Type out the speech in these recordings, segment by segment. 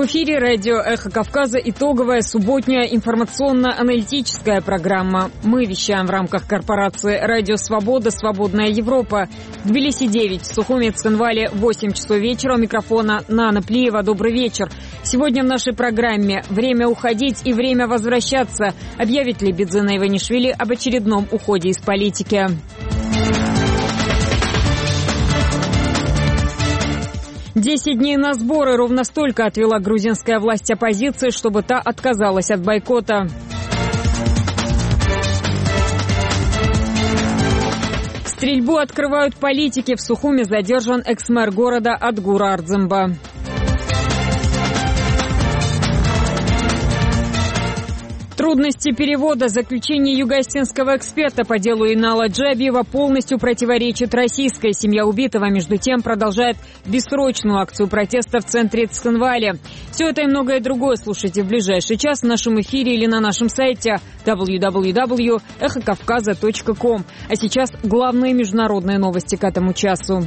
В эфире радио «Эхо Кавказа» итоговая субботняя информационно-аналитическая программа. Мы вещаем в рамках корпорации «Радио Свобода. Свободная Европа». В Тбилиси 9, в Сухуми, Цхинвале 8 часов вечера. У микрофона Нана Плиева. Добрый вечер. Сегодня в нашей программе «Время уходить и время возвращаться». Объявит ли Бидзина Иванишвили об очередном уходе из политики? 10 дней на сборы. Ровно столько отвела грузинская власть оппозиции, чтобы та отказалась от бойкота. Стрельбу открывают политики. В Сухуми задержан экс-мэр города Адгур Ардзимба. Трудности перевода. Заключение юго-осетинского эксперта по делу Инала Джабиева полностью противоречит российской. Семья убитого, между тем, продолжает бессрочную акцию протеста в центре Цхинвале. Все это и многое другое слушайте в ближайший час в нашем эфире или на нашем сайте www.эхокавказа.ком. А сейчас главные международные новости к этому часу.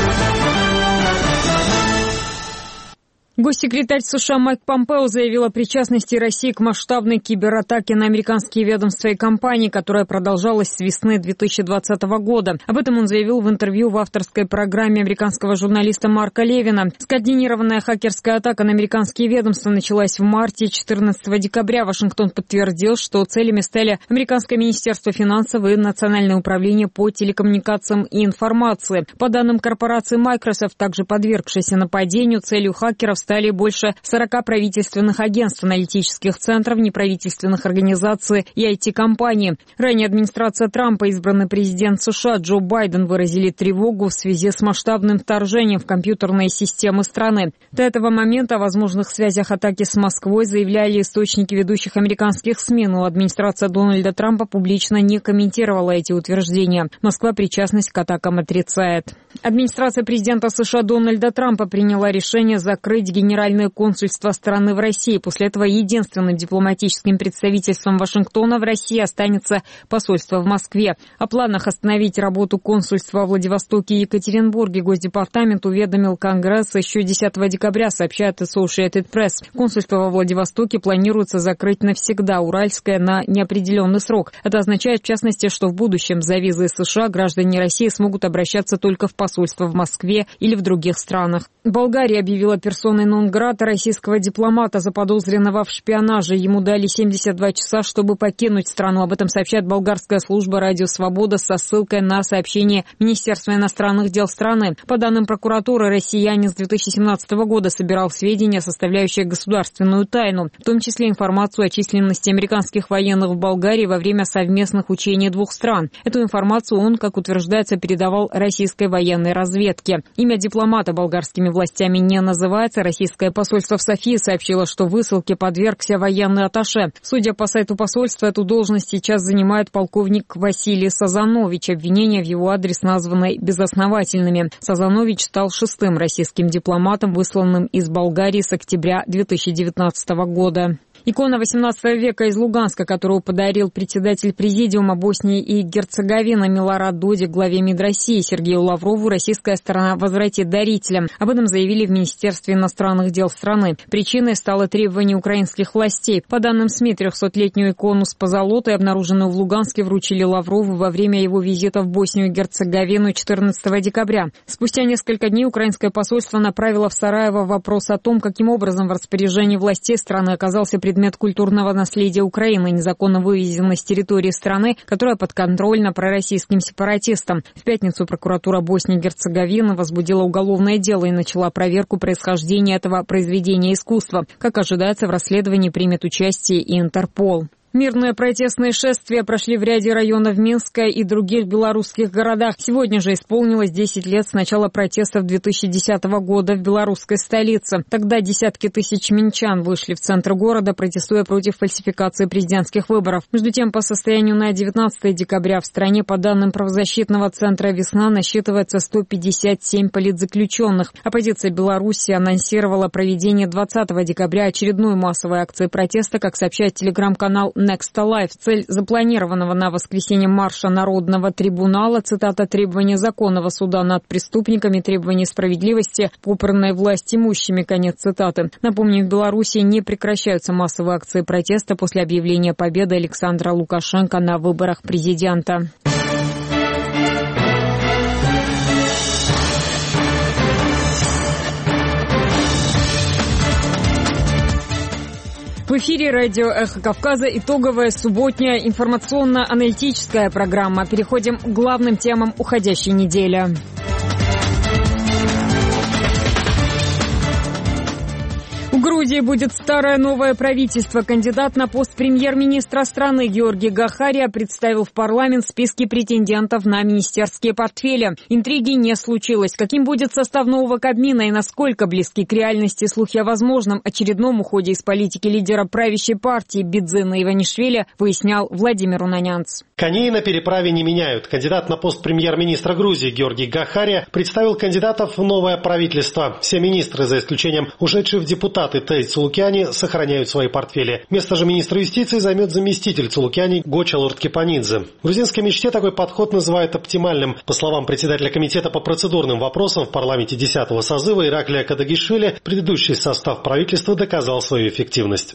Госсекретарь США Майк Помпео заявил о причастности России к масштабной кибератаке на американские ведомства и компании, которая продолжалась с весны 2020 года. Об этом он заявил в интервью в авторской программе американского журналиста Марка Левина. Скоординированная хакерская атака на американские ведомства началась в марте. 14 декабря Вашингтон подтвердил, что целями стали Американское министерство финансов и Национальное управление по телекоммуникациям и информации. По данным корпорации Microsoft, также подвергшейся нападению, целью хакеров стали больше 40 правительственных агентств, аналитических центров, неправительственных организаций и IT-компаний. Ранее администрация Трампа и избранный президент США Джо Байден выразили тревогу в связи с масштабным вторжением в компьютерные системы страны. До этого момента о возможных связях атаки с Москвой заявляли источники ведущих американских СМИ, но администрация Дональда Трампа публично не комментировала эти утверждения. Москва причастность к атакам отрицает. Администрация президента США Дональда Трампа приняла решение закрыть Генеральное консульство страны в России. После этого единственным дипломатическим представительством Вашингтона в России останется посольство в Москве. О планах остановить работу консульства во Владивостоке и Екатеринбурге Госдепартамент уведомил Конгресс еще 10 декабря, сообщает Associated Press. Консульство во Владивостоке планируется закрыть навсегда, Уральское на неопределенный срок. Это означает, в частности, что в будущем за визой США граждане России смогут обращаться только в посольство в Москве или в других странах. Болгария объявила персоной нон-грата российского дипломата, заподозренного в шпионаже. Ему дали 72 часа, чтобы покинуть страну. Об этом сообщает болгарская служба «Радио Свобода» со ссылкой на сообщение Министерства иностранных дел страны. По данным прокуратуры, россиянин с 2017 года собирал сведения, составляющие государственную тайну, в том числе информацию о численности американских военных в Болгарии во время совместных учений двух стран. Эту информацию он, как утверждается, передавал российской военной разведке. Имя дипломата болгарскими властями не называется. Российское посольство в Софии сообщило, что высылке подвергся военный атташе. Судя по сайту посольства, эту должность сейчас занимает полковник Василий Сазанович. Обвинения в его адрес названы безосновательными. Сазанович стал 6-м российским дипломатом, высланным из Болгарии с октября 2019 года. Икона XVIII века из Луганска, которую подарил председатель Президиума Боснии и Герцеговины Милорад Додик главе МИД России Сергею Лаврову, российская сторона возвратит дарителям. Об этом заявили в Министерстве иностранных дел страны. Причиной стало требование украинских властей. По данным СМИ, 300-летнюю икону с позолотой, обнаруженную в Луганске, вручили Лаврову во время его визита в Боснию и Герцеговину 14 декабря. Спустя несколько дней украинское посольство направило в Сараево вопрос о том, каким образом в распоряжении властей страны оказался предмет культурного наследия Украины, незаконно вывезенный с территории страны, которая подконтрольна пророссийским сепаратистам. В пятницу прокуратура Боснии и Герцеговины возбудила уголовное дело и начала проверку происхождения этого произведения искусства. Как ожидается, в расследовании примет участие и Интерпол. Мирные протестные шествия прошли в ряде районов Минска и других белорусских городах. Сегодня же исполнилось 10 лет с начала протестов 2010 года в белорусской столице. Тогда десятки тысяч минчан вышли в центр города, протестуя против фальсификации президентских выборов. Между тем, по состоянию на 19 декабря в стране, по данным правозащитного центра «Весна», насчитывается 157 политзаключенных. Оппозиция Беларуси анонсировала проведение 20 декабря очередной массовой акции протеста, как сообщает телеграм-канал Next Alive. Цель запланированного на воскресенье марша Народного трибунала, цитата, «требования законного суда над преступниками, требования справедливости, попранной власть имущими», конец цитаты. Напомню, в Беларуси не прекращаются массовые акции протеста после объявления победы Александра Лукашенко на выборах президента. В эфире радио «Эхо Кавказа» итоговая субботняя информационно-аналитическая программа. Переходим к главным темам уходящей недели. В Грузии будет старое новое правительство. Кандидат на пост премьер-министра страны Георгий Гахария представил в парламент списки претендентов на министерские портфели. Интриги не случилось. Каким будет состав нового Кабмина и насколько близки к реальности слухи о возможном очередном уходе из политики лидера правящей партии Бидзина Иванишвили, выяснял Владимир Унанянц. Коней на переправе не меняют. Кандидат на пост премьер-министра Грузии Георгий Гахария представил кандидатов в новое правительство. Все министры, за исключением ушедших в депутаты Тей Цулукяни, сохраняют свои портфели. Место же министра юстиции займет заместитель Цулукяни Гоча Лордкипанидзе. В грузинской мечте такой подход называют оптимальным. По словам председателя комитета по процедурным вопросам в парламенте 10-го созыва Ираклия Кадагишвили, предыдущий состав правительства доказал свою эффективность.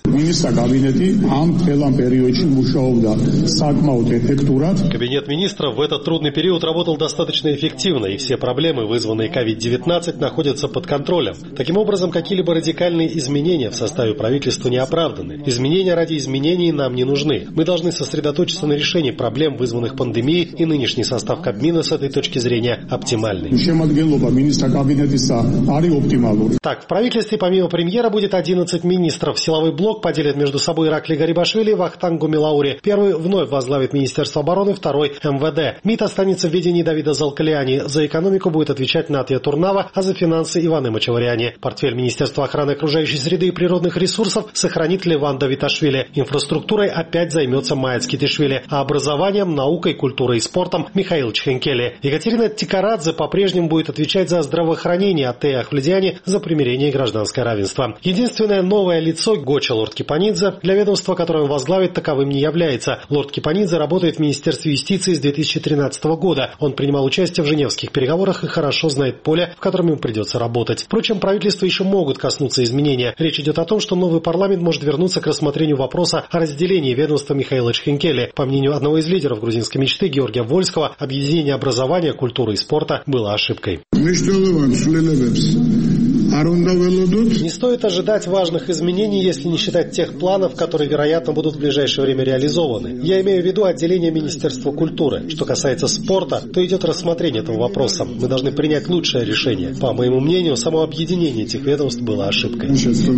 Кабинет министров в этот трудный период работал достаточно эффективно, и все проблемы, вызванные COVID-19, находятся под контролем. Таким образом, какие-либо радикальные изменения в составе правительства не оправданы. Изменения ради изменений нам не нужны. Мы должны сосредоточиться на решении проблем, вызванных пандемией, и нынешний состав Кабмина с этой точки зрения оптимальный. Так, в правительстве помимо премьера будет 11 министров. Силовой блок поделят между собой Ираклий Гарибашвили и Вахтанг Гумилаури. Первый вновь возглавит Министерство обороны, второй – МВД. МИД останется в ведении Давида Залкалиани. За экономику будет отвечать Натья Турнава, а за финансы – Иван Мачаваряни. Портфель Министерства охраны окружающей среды и природных ресурсов сохранит Леван Давиташвили. Инфраструктурой опять займется Майя Цкитишвили, а образованием, наукой, культурой и спортом – Михаил Чхенкели. Екатерина Тикарадзе по-прежнему будет отвечать за здравоохранение, а Тея Ахвледиани – за примирение и гражданское равенство. Единственное новое лицо Гоча Лордкипанидзе, для ведомства, которое он возглавит, таковым не является. Лордкипанидзе работает в Министерстве юстиции с 2013 года. Он принимал участие в женевских переговорах и хорошо знает поле, в котором ему придется работать. Впрочем, правительства еще могут коснуться изменения. Речь идет о том, что новый парламент может вернуться к рассмотрению вопроса о разделении ведомства Михаила Чхенкели. По мнению одного из лидеров грузинской мечты Георгия Вольского, объединение образования, культуры и спорта было ошибкой. Не стоит ожидать важных изменений, если не считать тех планов, которые, вероятно, будут в ближайшее время реализованы. Я имею в виду отделение Министерства культуры. Что касается спорта, то идет рассмотрение этого вопроса. Мы должны принять лучшее решение. По моему мнению, само объединение этих ведомств было ошибкой.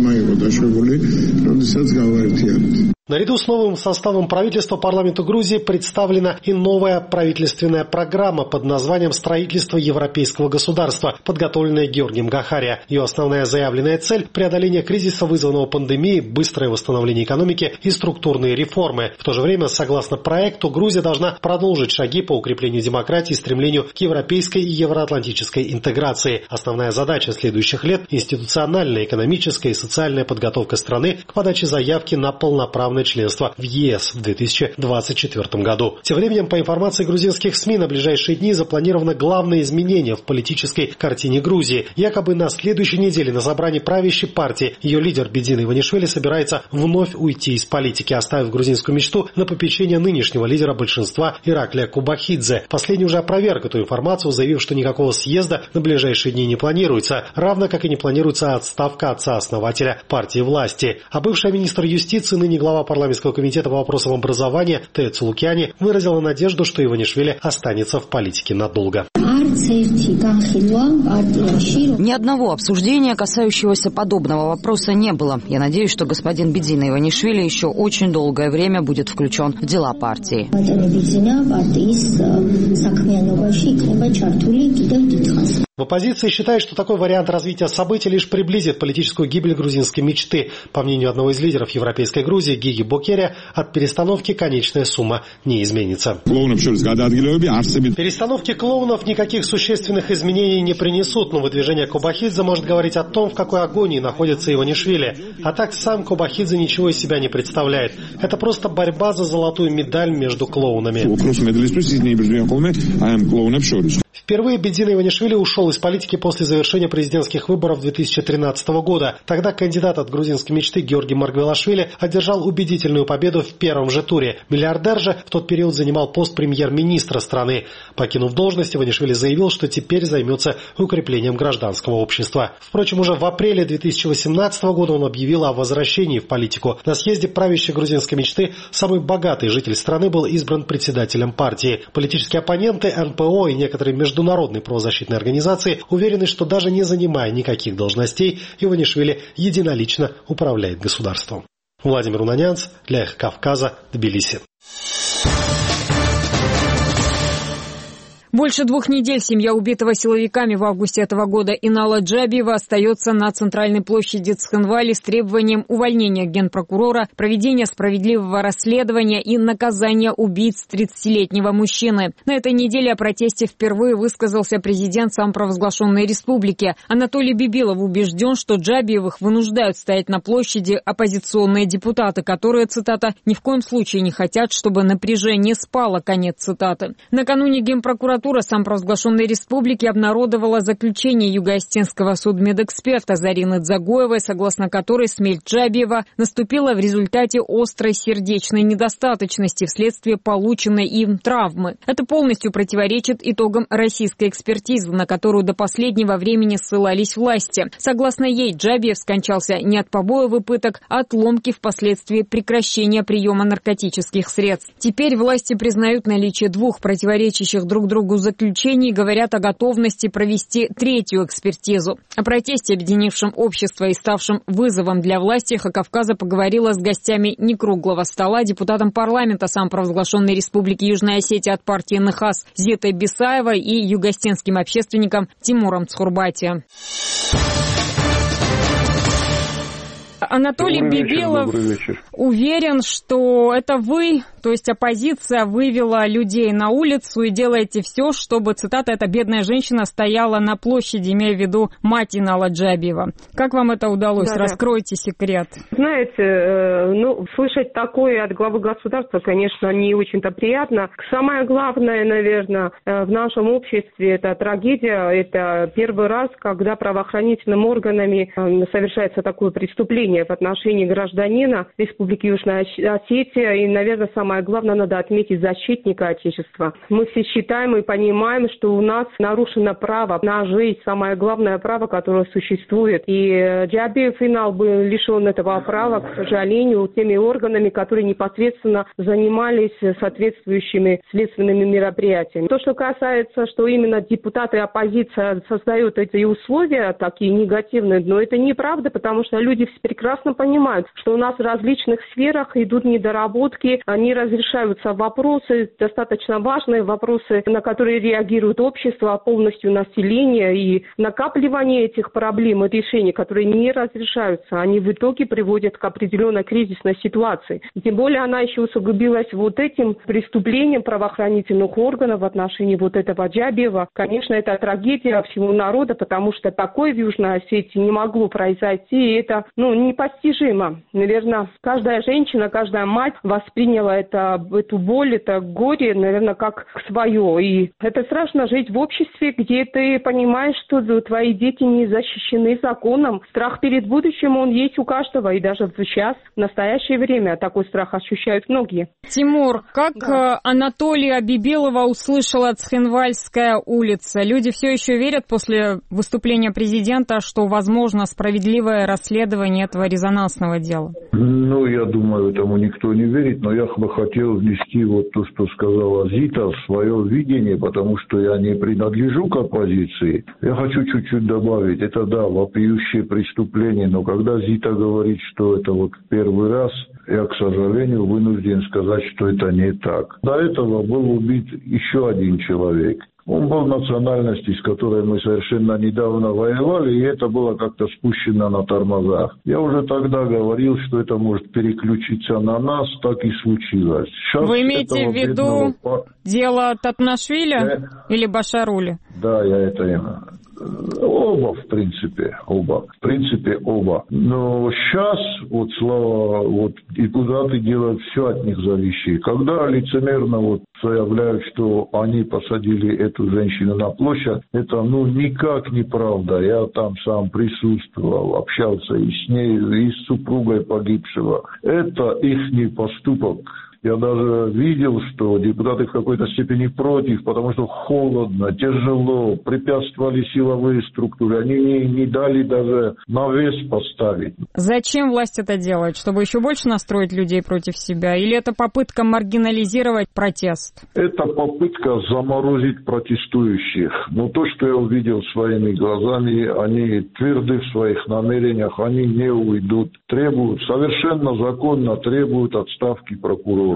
Наряду с новым составом правительства парламенту Грузии представлена и новая правительственная программа под названием «Строительство европейского государства», подготовленная Георгием Гахария. Ее основная заявленная цель – преодоление кризиса, вызванного пандемией, быстрое восстановление экономики и структурные реформы. В то же время, согласно проекту, Грузия должна продолжить шаги по укреплению демократии и стремлению к европейской и евроатлантической интеграции. Основная задача следующих лет – институциональная, экономическая и социальная подготовка страны к подаче заявки на полноправное членство в ЕС в 2024 году. Тем временем, по информации грузинских СМИ, на ближайшие дни запланировано главное изменение в политической картине Грузии. Якобы на следующей неделе на собрании правящей партии ее лидер Бидзина Иванишвили собирается вновь уйти из политики, оставив грузинскую мечту на попечение нынешнего лидера большинства Ираклия Кубахидзе. Последний уже опроверг эту информацию, заявив, что никакого съезда на ближайшие дни не планируется, равно как и не планируется отставка отца-основателя партии власти. А бывшая министр юстиции, ныне глава парламентского комитета по вопросам образования Тея Цулукяни выразила надежду, что Иванишвили останется в политике надолго. Ни одного обсуждения, касающегося подобного вопроса, не было. Я надеюсь, что господин Бидзина Иванишвили еще очень долгое время будет включен в дела партии. В оппозиции считают, что такой вариант развития событий лишь приблизит политическую гибель грузинской мечты. По мнению одного из лидеров Европейской Грузии Гиги Бокеря, от перестановки конечная сумма не изменится. Перестановки клоунов никаких Никаких существенных изменений не принесут, но выдвижение Кобахидзе может говорить о том, в какой агонии находится Иванишвили. А так сам Кобахидзе ничего из себя не представляет. Это просто борьба за золотую медаль между клоунами. Впервые Бедзина Иванишвили ушел из политики после завершения президентских выборов 2013 года. Тогда кандидат от грузинской мечты Георгий Маргвелашвили одержал убедительную победу в первом же туре. Миллиардер же в тот период занимал пост премьер-министра страны. Покинув должность, Иванишвили заявил, что теперь займется укреплением гражданского общества. Впрочем, уже в апреле 2018 года он объявил о возвращении в политику. На съезде правящей грузинской мечты самый богатый житель страны был избран председателем партии. Политические оппоненты, НПО и некоторые международные правозащитные организации уверены, что даже не занимая никаких должностей, Иванишвили единолично управляет государством. Владимир Унанянц, для «Эхо Кавказа», Тбилиси. Больше 2 недель семья убитого силовиками в августе этого года Инала Джабиева остается на центральной площади Цхинвали с требованием увольнения генпрокурора, проведения справедливого расследования и наказания убийц 30-летнего мужчины. На этой неделе о протесте впервые высказался президент самопровозглашенной республики. Анатолий Бибилов убежден, что Джабиевых вынуждают стоять на площади оппозиционные депутаты, которые, цитата, «ни в коем случае не хотят, чтобы напряжение спало», конец цитаты. Накануне генпрокуратура самопровозглашенной республики обнародовала заключение юго-осетинского судмедэксперта Зарины Дзагоевой, согласно которой смерть Джабиева наступила в результате острой сердечной недостаточности вследствие полученной им травмы. Это полностью противоречит итогам российской экспертизы, на которую до последнего времени ссылались власти. Согласно ей, Джабиев скончался не от побоев и пыток, а от ломки впоследствии прекращения приема наркотических средств. Теперь власти признают наличие 2 противоречащих друг другу заключений, говорят о готовности провести 3-ю экспертизу. О протесте, объединившем общество и ставшем вызовом для власти, «Эхо Кавказа» поговорила с гостями некруглого стола, депутатом парламента самопровозглашенной республики Южная Осетия от партии НХАС Зитой Бисаевой и югостинским общественником Тимуром Цхурбати. Анатолий Бибилов уверен, что это вы, то есть оппозиция, вывела людей на улицу и делаете все, чтобы, цитата, «эта бедная женщина стояла на площади», имея в виду мать Инала Джабиева. Как вам это удалось? Да. Раскройте секрет. Знаете, слышать такое от главы государства, конечно, не очень-то приятно. Самое главное, наверное, в нашем обществе это трагедия. Это первый раз, когда правоохранительными органами совершается такое преступление в отношении гражданина Республики Южная Осетия. И, наверное, самое главное, надо отметить защитника Отечества. Мы все считаем и понимаем, что у нас нарушено право на жизнь, самое главное право, которое существует. И Джабиев Инал был лишен этого права, к сожалению, теми органами, которые непосредственно занимались соответствующими следственными мероприятиями. То, что касается, что именно депутаты и оппозиция создают эти условия, такие негативные, но это неправда, потому что люди прекрасно понимают, что у нас в различных сферах идут недоработки, не разрешаются вопросы, достаточно важные вопросы, на которые реагирует общество, полностью население, и накапливание этих проблем и решений, которые не разрешаются, они в итоге приводят к определенной кризисной ситуации. И тем более она еще усугубилась вот этим преступлением правоохранительных органов в отношении вот этого Джабиева. Конечно, это трагедия всего народа, потому что такое в Южной Осетии не могло произойти, и это непостижимо. Наверное, каждая женщина, каждая мать восприняла эту боль, это горе, наверное, как свое. И это страшно жить в обществе, где ты понимаешь, что твои дети не защищены законом. Страх перед будущим, он есть у каждого, и даже сейчас, в настоящее время, такой страх ощущают многие. Тимур, как Анатолия Бибилова услышала Цхинвальская улица? Люди все еще верят после выступления президента, что возможно справедливое расследование этого резонансного дела? Я думаю, этому никто не верит, но я бы хотел внести вот то, что сказала Зита, в свое видение, потому что я не принадлежу к оппозиции. Я хочу чуть-чуть добавить. Это, да, вопиющее преступление, но когда Зита говорит, что это вот первый раз, я, к сожалению, вынужден сказать, что это не так. До этого был убит еще один человек. Он был национальности, с которой мы совершенно недавно воевали, и это было как-то спущено на тормозах. Я уже тогда говорил, что это может переключиться на нас, так и случилось. Сейчас вы имеете в виду дело Татнашвили или Башарули? Да, я это именно. Оба, в принципе, оба. Но сейчас, вот слава, вот депутаты делают все от них зависит. Когда лицемерно заявляют, что они посадили эту женщину на площадь, это никак неправда. Я там сам присутствовал, общался и с ней, и с супругой погибшего. Это их поступок. Я даже видел, что депутаты в какой-то степени против, потому что холодно, тяжело, препятствовали силовые структуры. Они не дали даже навес поставить. Зачем власть это делает? Чтобы еще больше настроить людей против себя? Или это попытка маргинализировать протест? Это попытка заморозить протестующих. Но то, что я увидел своими глазами, они тверды в своих намерениях, они не уйдут. Требуют, совершенно законно требуют отставки прокурора.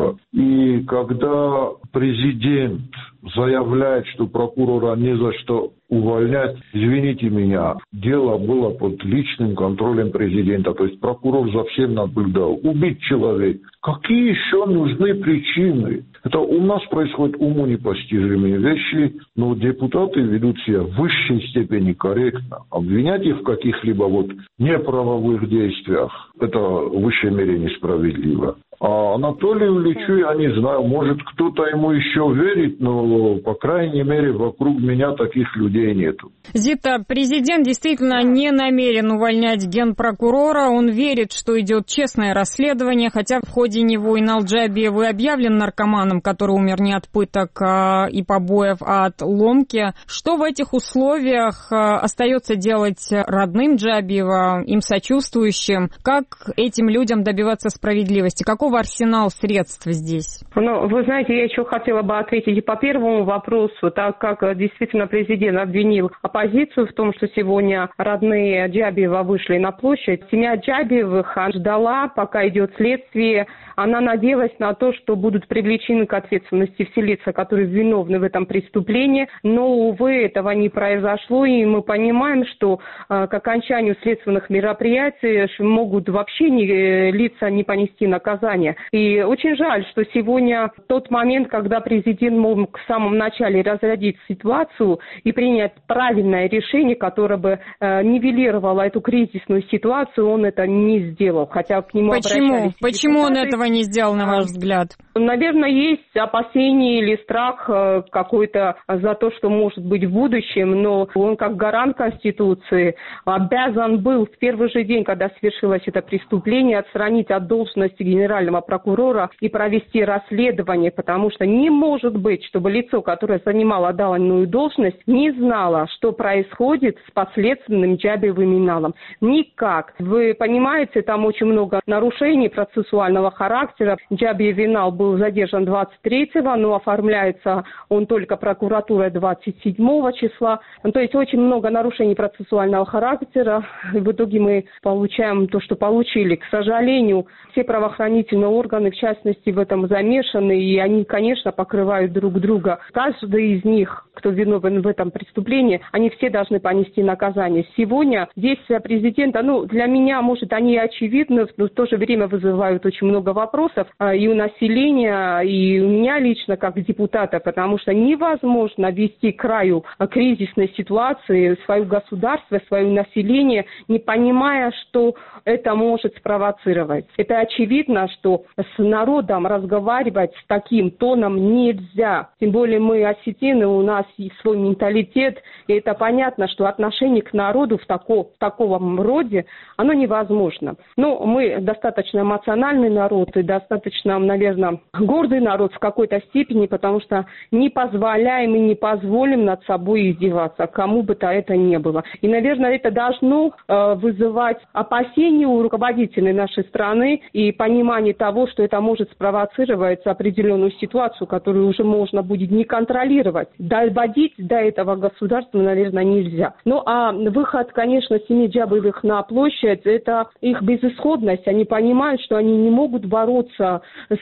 И когда президент заявляет, что прокурора не за что увольнять, извините меня, дело было под личным контролем президента, то есть прокурор за всем наблюдал. Убить человека. Какие еще нужны причины? Это у нас происходят уму непостижимые вещи, но депутаты ведут себя в высшей степени корректно. Обвинять их в каких-либо неправовых действиях, это в высшей мере несправедливо. А Анатолию Ильичу я не знаю, может кто-то ему еще верит, но, по крайней мере, вокруг меня таких людей нету. Зита, президент действительно не намерен увольнять генпрокурора, он верит, что идет честное расследование, хотя в ходе него Инал Джабиев объявлен наркоманом, который умер не от пыток и побоев, а от ломки. Что в этих условиях остается делать родным Джабиева, им сочувствующим? Как этим людям добиваться справедливости? Каков арсенал средств здесь? Вы знаете, я еще хотела бы ответить и по первому вопросу, так как действительно президент обвинил оппозицию в том, что сегодня родные Джабиева вышли на площадь. Семья Джабиевых ждала, пока идет следствие. Она надеялась на то, что будут привлечены к ответственности все лица, которые виновны в этом преступлении. Но, увы, этого не произошло, и мы понимаем, что к окончанию следственных мероприятий могут вообще лица не понести наказание. И очень жаль, что сегодня тот момент, когда президент мог в самом начале разрядить ситуацию и принять правильное решение, которое бы нивелировало эту кризисную ситуацию, он это не сделал. Хотя к нему обращались. Почему он этого не сделал, на ваш взгляд? Наверное, есть опасения или страх какой-то за то, что может быть в будущем, но он как гарант Конституции обязан был в первый же день, когда свершилось это преступление, отстранить от должности генерального прокурора и провести расследование, потому что не может быть, чтобы лицо, которое занимало данную должность, не знало, что происходит с подследственным Джабиевым Иналом. Никак. Вы понимаете, там очень много нарушений процессуального характера. Джабиев Инал был задержан 23-го, но оформляется он только прокуратурой 27 числа. То есть очень много нарушений процессуального характера. В итоге мы получаем то, что получили. К сожалению, все правоохранительные органы, в частности, в этом замешаны, и они, конечно, покрывают друг друга. Каждый из них, кто виновен в этом преступлении, они все должны понести наказание. Сегодня действия президента, для меня, может, они очевидны, но в то же время вызывают очень много вопросов и у населения, и у меня лично, как депутата, потому что невозможно вести к краю кризисной ситуации свое государство, свое население, не понимая, что это может спровоцировать. Это очевидно, что с народом разговаривать с таким тоном нельзя. Тем более мы осетины, у нас есть свой менталитет, и это понятно, что отношение к народу в таком роде, оно невозможно. Но мы достаточно эмоциональный народ и достаточно, наверное, гордый народ в какой-то степени, потому что не позволяем и не позволим над собой издеваться, кому бы то это ни было. И, наверное, это должно вызывать опасения у руководителей нашей страны и понимание того, что это может спровоцировать определенную ситуацию, которую уже можно будет не контролировать. Доводить до этого государства, наверное, нельзя. А выход, конечно, семьи Джабиевых на площадь, это их безысходность. Они понимают, что они не могут бороться с этой несправедливостью,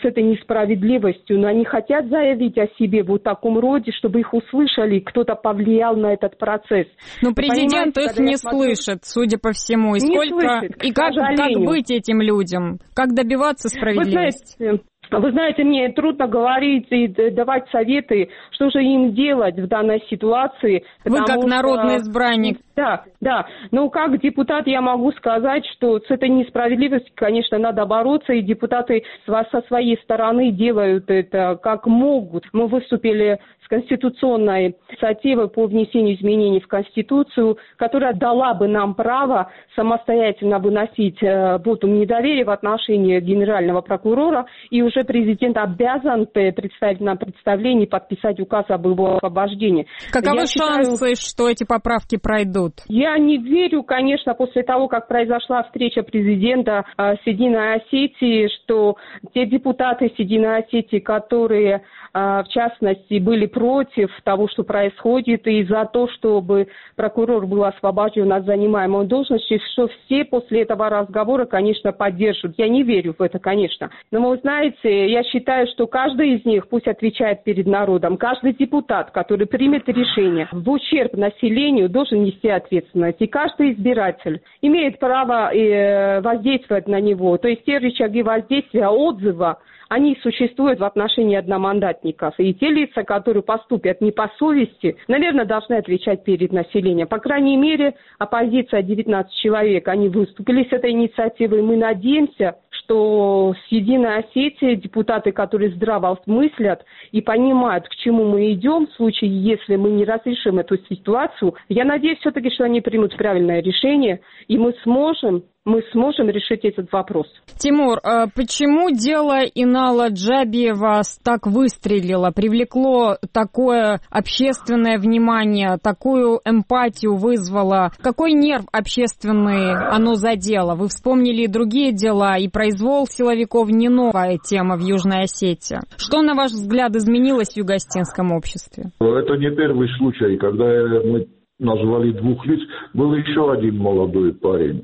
несправедливостью, но они хотят заявить о себе в таком роде, чтобы их услышали, кто-то повлиял на этот процесс. Но президент их не слышит, судя по всему. И сколько, слышит, и как быть этим людям? Как добиваться справедливости? Вы знаете, мне трудно говорить и давать советы, что же им делать в данной ситуации. Вы как народный избранник. Да. Но как депутат я могу сказать, что с этой несправедливостью, конечно, надо бороться, и депутаты со своей стороны делают это как могут. Мы выступили с конституционной инициативой по внесению изменений в Конституцию, которая дала бы нам право самостоятельно выносить вотум недоверия в отношении генерального прокурора, и уже президент обязан представить нам представление и подписать указ об его освобождении. Каковы шансы, что эти поправки пройдут? Я не верю, конечно, после того, как произошла встреча президента с Единой Осетией, что те депутаты с Единой Осетии, которые, в частности, были против того, что происходит, и за то, чтобы прокурор был освобожден от занимаемой должности, что все после этого разговора, конечно, поддержат. Я не верю в это, конечно. Но вы знаете, я считаю, что каждый из них пусть отвечает перед народом. Каждый депутат, который примет решение в ущерб населению, должен нести ответственность. И каждый избиратель имеет право воздействовать на него. То есть те рычаги воздействия, отзыва, они существуют в отношении одномандатников. И те лица, которые поступят не по совести, наверное, должны отвечать перед населением. По крайней мере, оппозиция 19 человек, они выступили с этой инициативой. Мы надеемся, что с Единой Осетией депутаты, которые здраво мыслят и понимают, к чему мы идем, в случае, если мы не разрешим эту ситуацию, я надеюсь все-таки, что они примут правильное решение, и мы сможем решить этот вопрос. Тимур, почему дело Инала Джабиева так выстрелило, привлекло такое общественное внимание, такую эмпатию вызвало? Какой нерв общественный оно задело? Вы вспомнили и другие дела, и произвол силовиков не новая тема в Южной Осетии. Что, на ваш взгляд, изменилось в юго-осетинском обществе? Это не первый случай, когда мы назвали двух лиц, был еще один молодой парень.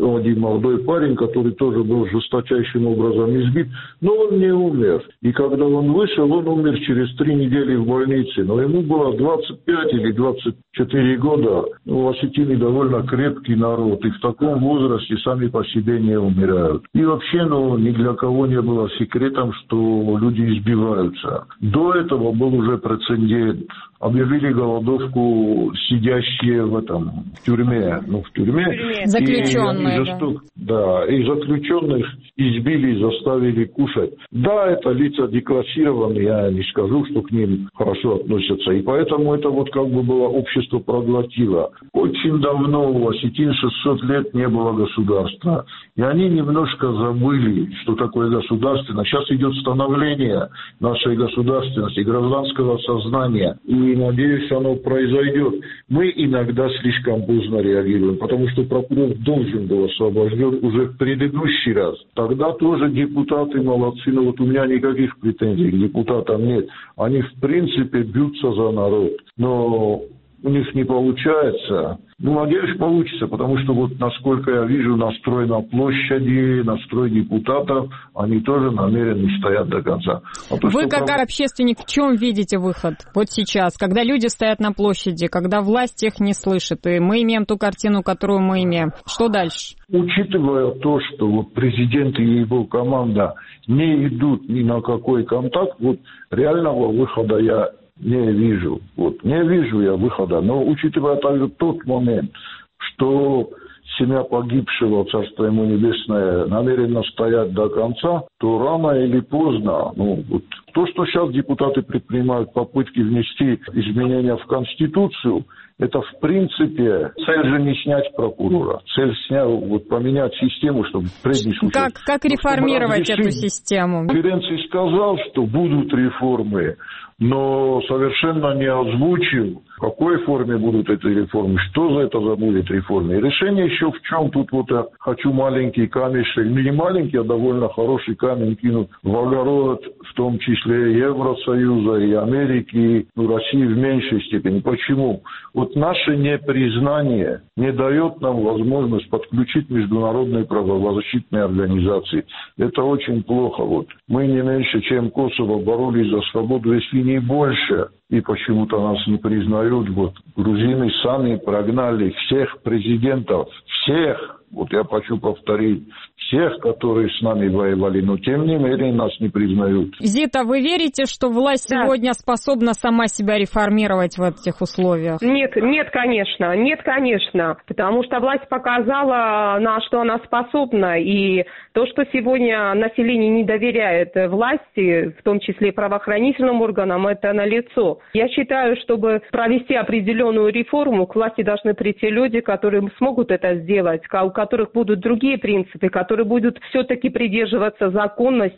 Который тоже был жесточайшим образом избит, но он не умер. И когда он вышел, он умер через 3 недели в больнице. Но ему было 25 или 24 года. Осетины довольно крепкий народ, и в таком возрасте сами по себе не умирают. И вообще, ни для кого не было секретом, что люди избиваются. До этого был уже прецедент. Объявили голодовку сидящие в тюрьме. Заключенные, и заключенных избили, заставили кушать. Да, это лица деклассированные, я не скажу, что к ним хорошо относятся. И поэтому это было общество проглотило. Очень давно у осетин 600 лет не было государства. И они немножко забыли, что такое государственность. Сейчас идет становление нашей государственности, гражданского сознания. И, надеюсь, оно произойдет. Мы иногда слишком поздно реагируем, потому что прокурор должен был освобожден уже в предыдущий раз. Тогда тоже депутаты молодцы, но у меня никаких претензий к депутатам нет. Они, в принципе, бьются за народ. Но у них не получается. Надеюсь, получится, потому что насколько я вижу, настрой на площади, настрой депутатов, они тоже намерены стоять до конца. Вы как общественник в чем видите выход сейчас, когда люди стоят на площади, когда власть их не слышит, и мы имеем ту картину, которую мы имеем? Что дальше? Учитывая то, что президент и его команда не идут ни на какой контакт, реального выхода я не вижу. Не вижу я выхода. Но учитывая также тот момент, что семья погибшего, Царство ему небесное, намерена стоять до конца, то рано или поздно, то, что сейчас депутаты предпринимают попытки внести изменения в Конституцию, это, в принципе, цель же не снять прокурора. Цель поменять систему, чтобы в предний случай... Как реформировать эту систему? Конференции сказал, что будут реформы, но совершенно не озвучил, в какой форме будут эти реформы, что за это будет реформы. И решение еще в чем? Тут я хочу маленький камешек, не маленький, а довольно хороший камень кинуть в огород, в том числе числе Евросоюза и Америки, России в меньшей степени. Почему? Вот наше непризнание не дает нам возможность подключить международные правозащитные организации. Это очень плохо. Вот. Мы не меньше, чем Косово, боролись за свободу, если не больше. И почему-то нас не признают. Вот. Грузины сами прогнали всех президентов, всех. Вот я хочу повторить, всех, которые с нами воевали, но тем не менее нас не признают. Зита, вы верите, что власть сегодня способна сама себя реформировать в этих условиях? Нет, конечно, потому что власть показала, на что она способна, и то, что сегодня население не доверяет власти, в том числе и правоохранительным органам, это налицо. Я считаю, чтобы провести определенную реформу, к власти должны прийти люди, которые смогут это сделать, у которых будут другие принципы, которые будут все-таки придерживаться законности,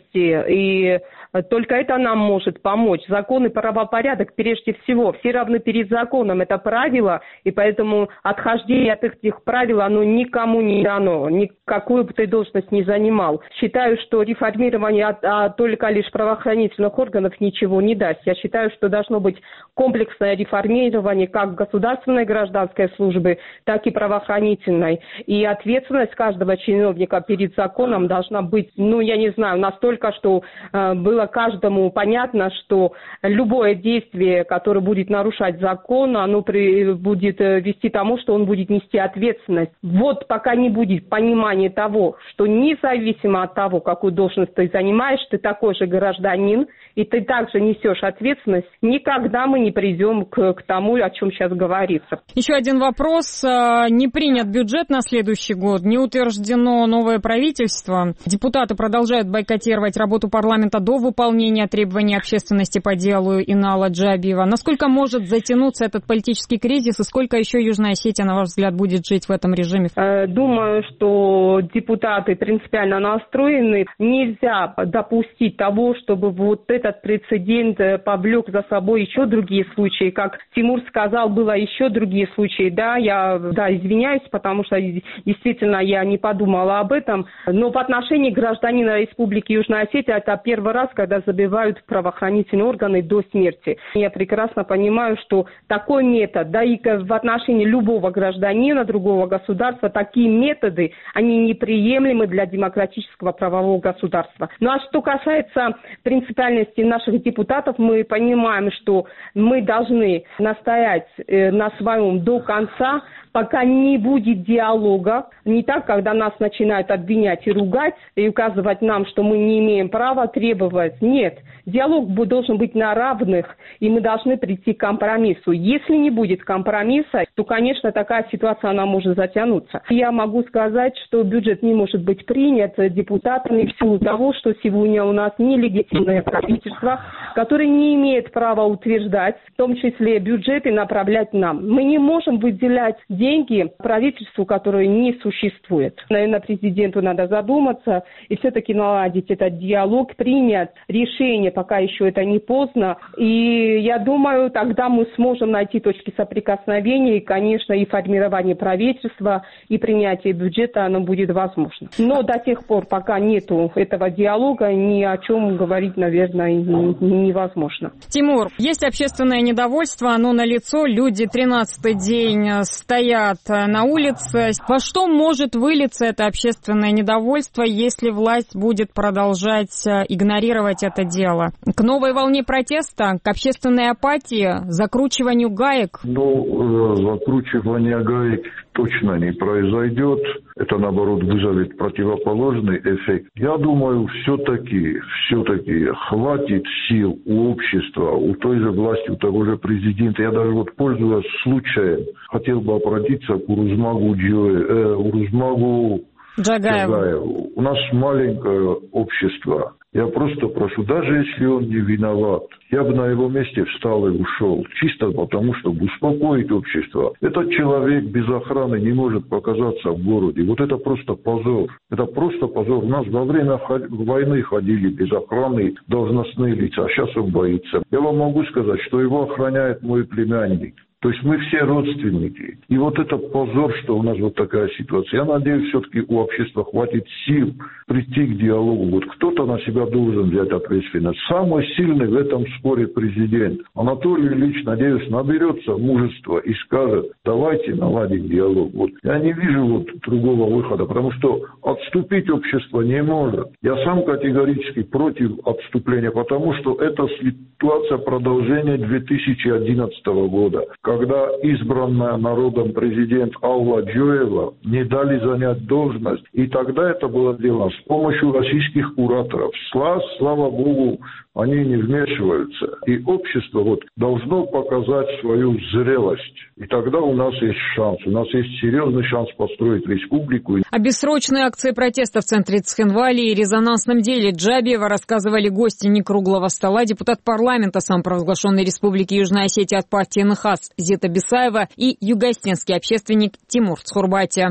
и только это нам может помочь. Закон и правопорядок прежде всего. Все равны перед законом. Это правило, и поэтому отхождение от этих правил, оно никому не дано, никакую бы ты должность не занимал. Считаю, что реформирование только лишь правоохранительных органов ничего не даст. Я считаю, что должно быть комплексное реформирование как государственной гражданской службы, так и правоохранительной. И ответственность каждого чиновника перед законом должна быть, настолько, что было каждому понятно, что любое действие, которое будет нарушать закон, оно будет вести к тому, что он будет нести ответственность. Вот пока не будет понимания того, что независимо от того, какую должность ты занимаешь, ты такой же гражданин, и ты также несешь ответственность, никогда мы не придем к тому, о чем сейчас говорится. Еще один вопрос. Не принят бюджет на следующий год, не утверждено новое правительство. Депутаты продолжают бойкотировать работу парламента до выполнения требований общественности по делу Инала Джабиева. Насколько может затянуться этот политический кризис, и сколько еще Южная Осетия, на ваш взгляд, будет жить в этом режиме? Думаю, что депутаты принципиально настроены. Нельзя допустить того, чтобы вот этот прецедент повлек за собой еще другие случаи. Как Тимур сказал, было еще другие случаи. Я извиняюсь, потому что действительно я не подумала об этом. Но в отношении гражданина Республики Южная Осетия это первый раз, когда забивают правоохранительные органы до смерти. Я прекрасно понимаю, что такой метод, и в отношении любого гражданина другого государства, такие методы, они неприемлемы для демократического правового государства. Ну а что касается принципиальности наших депутатов, мы понимаем, что мы должны настоять на своем до конца, пока не будет диалога. Не так, когда нас начинают обвинять и ругать, и указывать нам, что мы не имеем права требовать. Нет, диалог должен быть на равных, и мы должны прийти к компромиссу. Если не будет компромисса, то, конечно, такая ситуация, она может затянуться. Я могу сказать, что бюджет не может быть принят депутатами в силу того, что сегодня у нас нелегитимное правительство, которое не имеет права утверждать, в том числе бюджет, и направлять нам. Мы не можем выделять деньги правительству, которое не существует. Наверное, президенту надо задуматься и все-таки наладить этот диалог, принять решение, пока еще это не поздно. И я думаю, тогда мы сможем найти точки соприкосновения, и, конечно, и формирование правительства, и принятие бюджета, оно будет возможно. Но до тех пор, пока нету этого диалога, ни о чем говорить, наверное, невозможно. Тимур, есть общественное недовольство, оно налицо, люди 13-й день стоят на улице. Во что может вылиться это общественное недовольство, если власть будет продолжать игнорировать это дело? К новой волне протеста, к общественной апатии, закручиванию гаек? Закручивание гаек точно не произойдет. Это, наоборот, вызовет противоположный эффект. Я думаю, все-таки хватит сил у общества, у той же власти, у того же президента. Я даже пользуясь случаем, хотел бы обратиться к Урузмагу Джагаеву. У нас маленькое общество. Я просто прошу, даже если он не виноват, я бы на его месте встал и ушел. Чисто потому, чтобы успокоить общество. Этот человек без охраны не может показаться в городе. Вот это просто позор. Это просто позор. У нас во время войны ходили без охраны должностные лица, а сейчас он боится. Я вам могу сказать, что его охраняет мой племянник. То есть мы все родственники. И вот это позор, что у нас вот такая ситуация. Я надеюсь, все-таки у общества хватит сил прийти к диалогу. Вот кто-то на себя должен взять ответственность. Самый сильный в этом споре президент. Анатолий Ильич, надеюсь, наберется мужества и скажет: давайте наладим диалог. Вот. Я не вижу вот другого выхода, потому что отступить общество не может. Я сам категорически против отступления, потому что это ситуация продолжения 2011 года, когда избранная народом президент Алла Джоева не дали занять должность. И тогда это было сделано с помощью российских кураторов. Слава Богу, они не вмешиваются. И общество вот должно показать свою зрелость. И тогда у нас есть шанс. У нас есть серьезный шанс построить республику. О бессрочной акции протеста в центре Цхинвали и резонансном деле Джабиева рассказывали гости некруглого стола, депутат парламента самопровозглашенной Республики Южная Осетия от партии НХАС Зита Бесаева и югостинский общественник Тимур Цхурбати.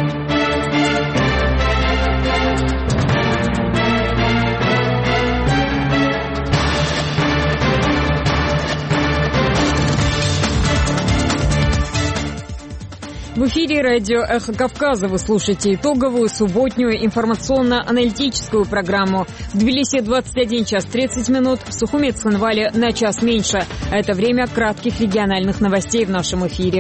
В эфире радио «Эхо Кавказа» вы слушаете итоговую субботнюю информационно-аналитическую программу. В Тбилиси 21 час 30 минут, в Сухуми, Цхинвале на час меньше. Это время кратких региональных новостей в нашем эфире.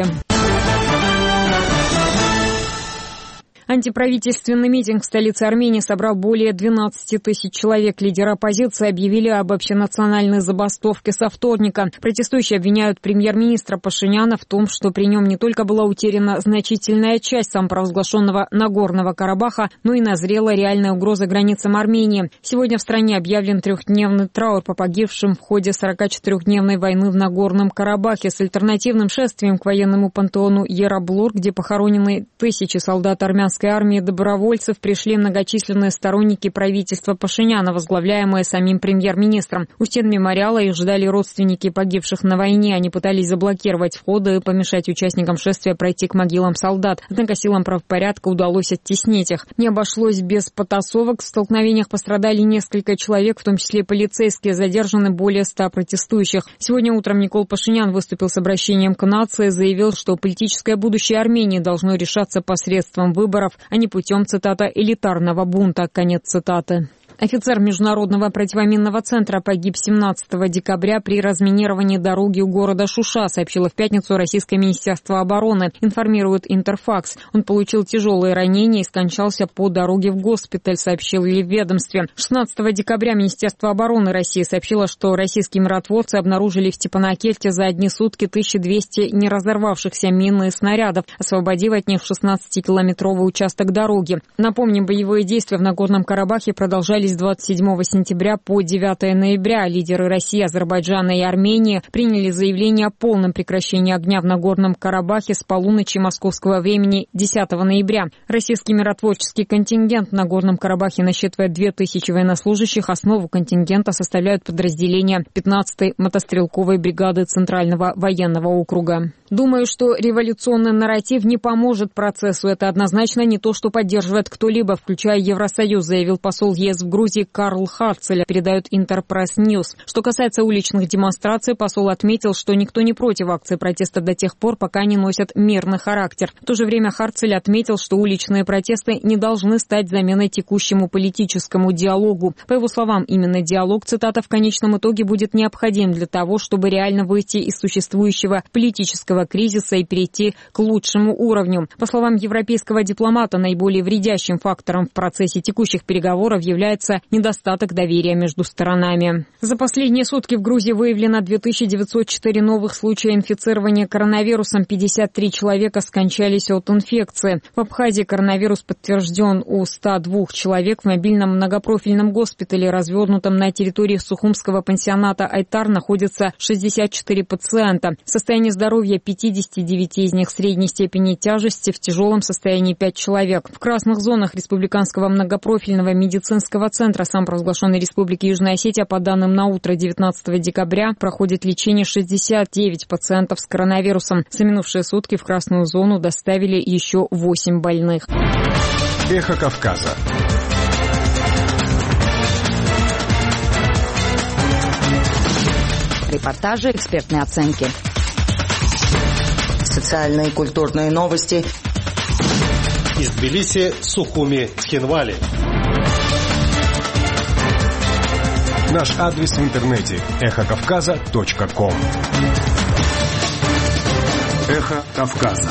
Антиправительственный митинг в столице Армении собрал более 12 тысяч человек. Лидеры оппозиции объявили об общенациональной забастовке со вторника. Протестующие обвиняют премьер-министра Пашиняна в том, что при нем не только была утеряна значительная часть самопровозглашенного Нагорного Карабаха, но и назрела реальная угроза границам Армении. Сегодня в стране объявлен трехдневный траур по погибшим в ходе 44-дневной войны в Нагорном Карабахе с альтернативным шествием к военному пантеону Ераблур, где похоронены тысячи солдат армянской армии добровольцев, пришли многочисленные сторонники правительства Пашиняна, возглавляемые самим премьер-министром. У стен мемориала их ждали родственники погибших на войне. Они пытались заблокировать входы и помешать участникам шествия пройти к могилам солдат. Однако силам правопорядка удалось оттеснить их. Не обошлось без потасовок. В столкновениях пострадали несколько человек, в том числе полицейские. Задержаны более 100 протестующих. Сегодня утром Никол Пашинян выступил с обращением к нации, заявил, что политическое будущее Армении должно решаться посредством выборов, а не путем, цитата, «элитарного бунта», конец цитаты. Офицер Международного противоминного центра погиб 17 декабря при разминировании дороги у города Шуша, сообщило в пятницу Российское Министерство обороны, информирует Интерфакс. Он получил тяжелые ранения и скончался по дороге в госпиталь, сообщили в ведомстве. 16 декабря Министерство обороны России сообщило, что российские миротворцы обнаружили в Степанакерте за одни сутки 1200 неразорвавшихся мин и снарядов, освободив от них 16-километровый участок дороги. Напомним, боевые действия в Нагорном Карабахе продолжались с 27 сентября по 9 ноября. Лидеры России, Азербайджана и Армении приняли заявление о полном прекращении огня в Нагорном Карабахе с полуночи московского времени 10 ноября. Российский миротворческий контингент в Нагорном Карабахе насчитывает 2000 военнослужащих. Основу контингента составляют подразделения 15-й мотострелковой бригады Центрального военного округа. Думаю, что революционный нарратив не поможет процессу. Это однозначно не то, что поддерживает кто-либо, включая Евросоюз, заявил посол ЕС в Грузии Карл Харцель, передает Интерпресс Ньюс. Что касается уличных демонстраций, посол отметил, что никто не против акций протеста до тех пор, пока они носят мирный характер. В то же время Харцель отметил, что уличные протесты не должны стать заменой текущему политическому диалогу. По его словам, именно диалог, цитата, в конечном итоге будет необходим для того, чтобы реально выйти из существующего политического кризиса и перейти к лучшему уровню. По словам европейского дипломата, наиболее вредящим фактором в процессе текущих переговоров является недостаток доверия между сторонами. За последние сутки в Грузии выявлено 2904 новых случая инфицирования коронавирусом. 53 человека скончались от инфекции. В Абхазии коронавирус подтвержден у 102 человек. В мобильном многопрофильном госпитале, развернутом на территории Сухумского пансионата Айтар, находится 64 пациента. Состояние здоровья 59 из них средней степени тяжести, в тяжелом состоянии 5 человек. В красных зонах Республиканского многопрофильного медицинского центра самопровозглашенной Республики Южная Осетия по данным на утро 19 декабря проходит лечение 69 пациентов с коронавирусом. За минувшие сутки в красную зону доставили еще 8 больных. Эхо Кавказа. Репортажи, экспертные оценки. социальные и культурные новости. Из Тбилиси, Сухуми, Тхинвали. Наш адрес в интернете эхокавказа.ком. Эхо Кавказа.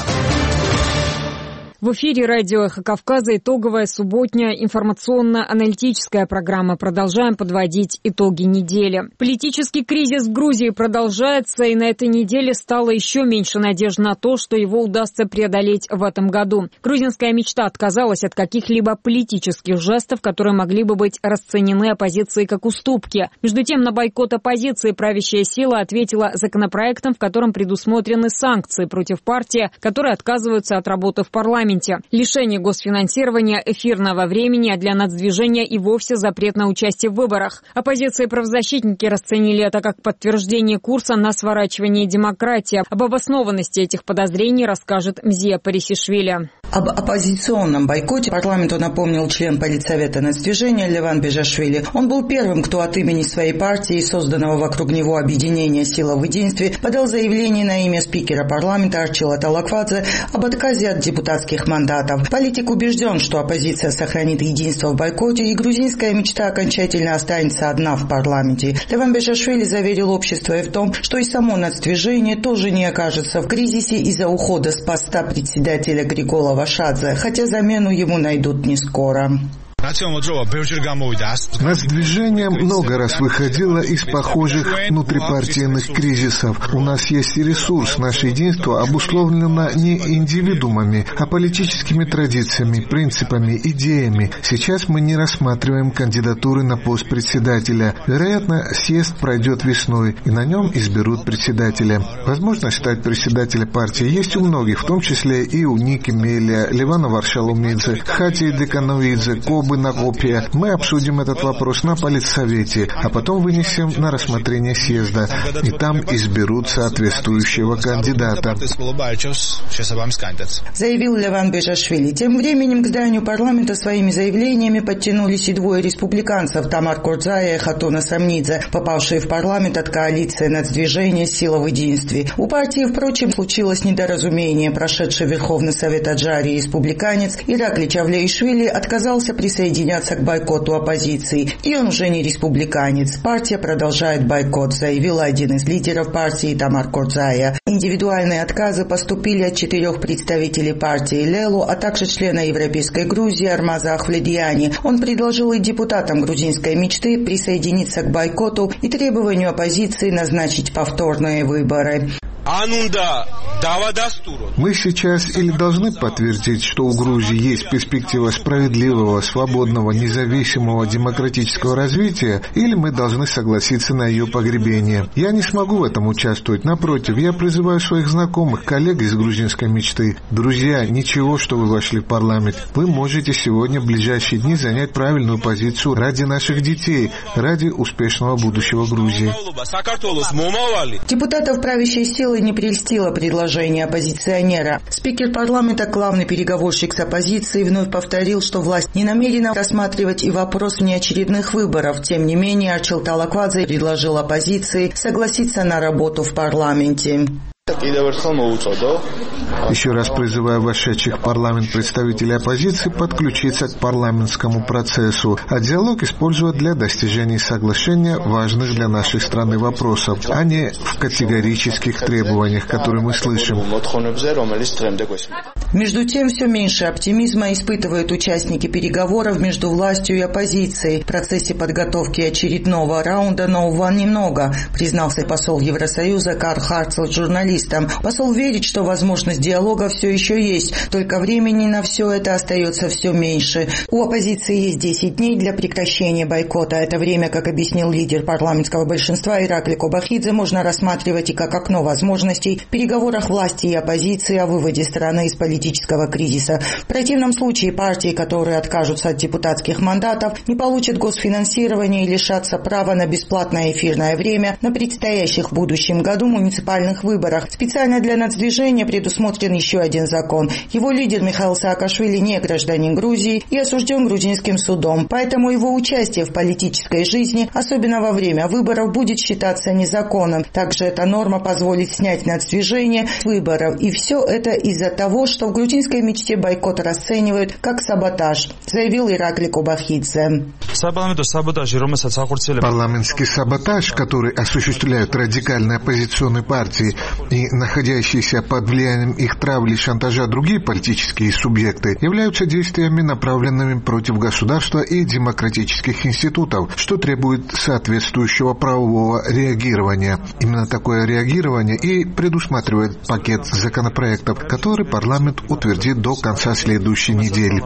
В эфире радио «Эхо Кавказа» итоговая субботняя информационно-аналитическая программа. Продолжаем подводить итоги недели. Политический кризис в Грузии продолжается, и на этой неделе стало еще меньше надежд на то, что его удастся преодолеть в этом году. Грузинская мечта отказалась от каких-либо политических жестов, которые могли бы быть расценены оппозицией как уступки. Между тем, на бойкот оппозиции правящая сила ответила законопроектом, в котором предусмотрены санкции против партии, которые отказываются от работы в парламенте. Лишение госфинансирования, эфирного времени, а для нацдвижения и вовсе запрет на участие в выборах. Оппозиция и правозащитники расценили это как подтверждение курса на сворачивание демократии. Об обоснованности этих подозрений расскажет Мзия Парисишвили. Об оппозиционном бойкоте парламенту напомнил член Политсовета нацдвижения Леван Бежашвили. Он был первым, кто от имени своей партии, созданного вокруг него объединения «Сила в единстве», подал заявление на имя спикера парламента Арчила Талаквадзе об отказе от депутатских мандатов. Политик убежден, что оппозиция сохранит единство в бойкоте, и грузинская мечта окончательно останется одна в парламенте. Леван Бежашвили заверил общество и в том, что и само нацдвижение тоже не окажется в кризисе из-за ухода с поста председателя Григола Вашадзе, хотя замену ему найдут не скоро. Нацдвижение много раз выходило из похожих внутрипартийных кризисов. У нас есть и ресурс. Наше единство обусловлено не индивидуумами, а политическими традициями, принципами, идеями. Сейчас мы не рассматриваем кандидатуры на пост председателя. Вероятно, съезд пройдет весной, и на нем изберут председателя. Возможность стать председателем партии есть у многих, в том числе и у Ники Мелия, Левана Варшалумидзе, Хати Декановидзе, Кобы Накопия. Мы обсудим этот вопрос на Политсовете, а потом вынесем на рассмотрение съезда, и там изберут соответствующего кандидата. Заявил Леван Бежашвили. Тем временем к зданию парламента своими заявлениями подтянулись и двое республиканцев, Тамар Кордзая и Хатуна Самнидзе, попавшие в парламент от коалиции нацдвижения «Сила в единстве». У партии, впрочем, случилось недоразумение. Прошедший Верховный Совет Аджарии республиканец Иракли Чавлеишвили отказался присоединяться к бойкоту оппозиции, и он уже не республиканец. Партия продолжает бойкот, заявил один из лидеров партии Тамар Кордзая. Индивидуальные отказы поступили от 4 представителей партии Лелу, а также члена Европейской Грузии Армаза Ахвледиани. Он предложил и депутатам грузинской мечты присоединиться к бойкоту и требованию оппозиции назначить повторные выборы. Мы сейчас или должны подтвердить, что у Грузии есть перспектива справедливого, свободного, независимого, демократического развития, или мы должны согласиться на ее погребение. Я не смогу в этом участвовать. Напротив, я призываю своих знакомых, коллег из грузинской мечты. Друзья, ничего, что вы вошли в парламент. Вы можете сегодня, в ближайшие дни, занять правильную позицию ради наших детей, ради успешного будущего Грузии. Депутатов правящей силы не прельстило предложение оппозиционера. Спикер парламента, главный переговорщик с оппозицией, вновь повторил, что власть не намерена рассматривать и вопрос внеочередных выборов. Тем не менее, Арчил Талаквадзе предложил оппозиции согласиться на работу в парламенте. Еще раз призываю вошедших в парламент представителей оппозиции подключиться к парламентскому процессу, а диалог использовать для достижения соглашения важных для нашей страны вопросов, а не в категорических требованиях, которые мы слышим. Между тем, все меньше оптимизма испытывают участники переговоров между властью и оппозицией. В процессе подготовки очередного раунда нового немного, признался посол Евросоюза Карл Харцел журналистам. Посол верит, что возможность диалога все еще есть, только времени на все это остается все меньше. У оппозиции есть 10 дней для прекращения бойкота. Это время, как объяснил лидер парламентского большинства Иракли Кобахидзе, можно рассматривать и как окно возможностей в переговорах власти и оппозиции о выводе страны из политического кризиса. В противном случае партии, которые откажутся от депутатских мандатов, не получат госфинансирование и лишатся права на бесплатное эфирное время на предстоящих в будущем году муниципальных выборах, Специально для нацдвижения предусмотрен еще один закон. Его лидер Михаил Саакашвили не гражданин Грузии и осужден грузинским судом. Поэтому его участие в политической жизни, особенно во время выборов, будет считаться незаконным. Также эта норма позволит снять нацдвижение с выборов. И все это из-за того, что в грузинской мечте бойкот расценивают как саботаж, заявил Иракли Кобахидзе. Парламентский саботаж, который осуществляют радикальные оппозиционные партии и находящиеся под влиянием их травли и шантажа другие политические субъекты, являются действиями, направленными против государства и демократических институтов, что требует соответствующего правового реагирования. Именно такое реагирование и предусматривает пакет законопроектов, который парламент утвердит до конца следующей недели.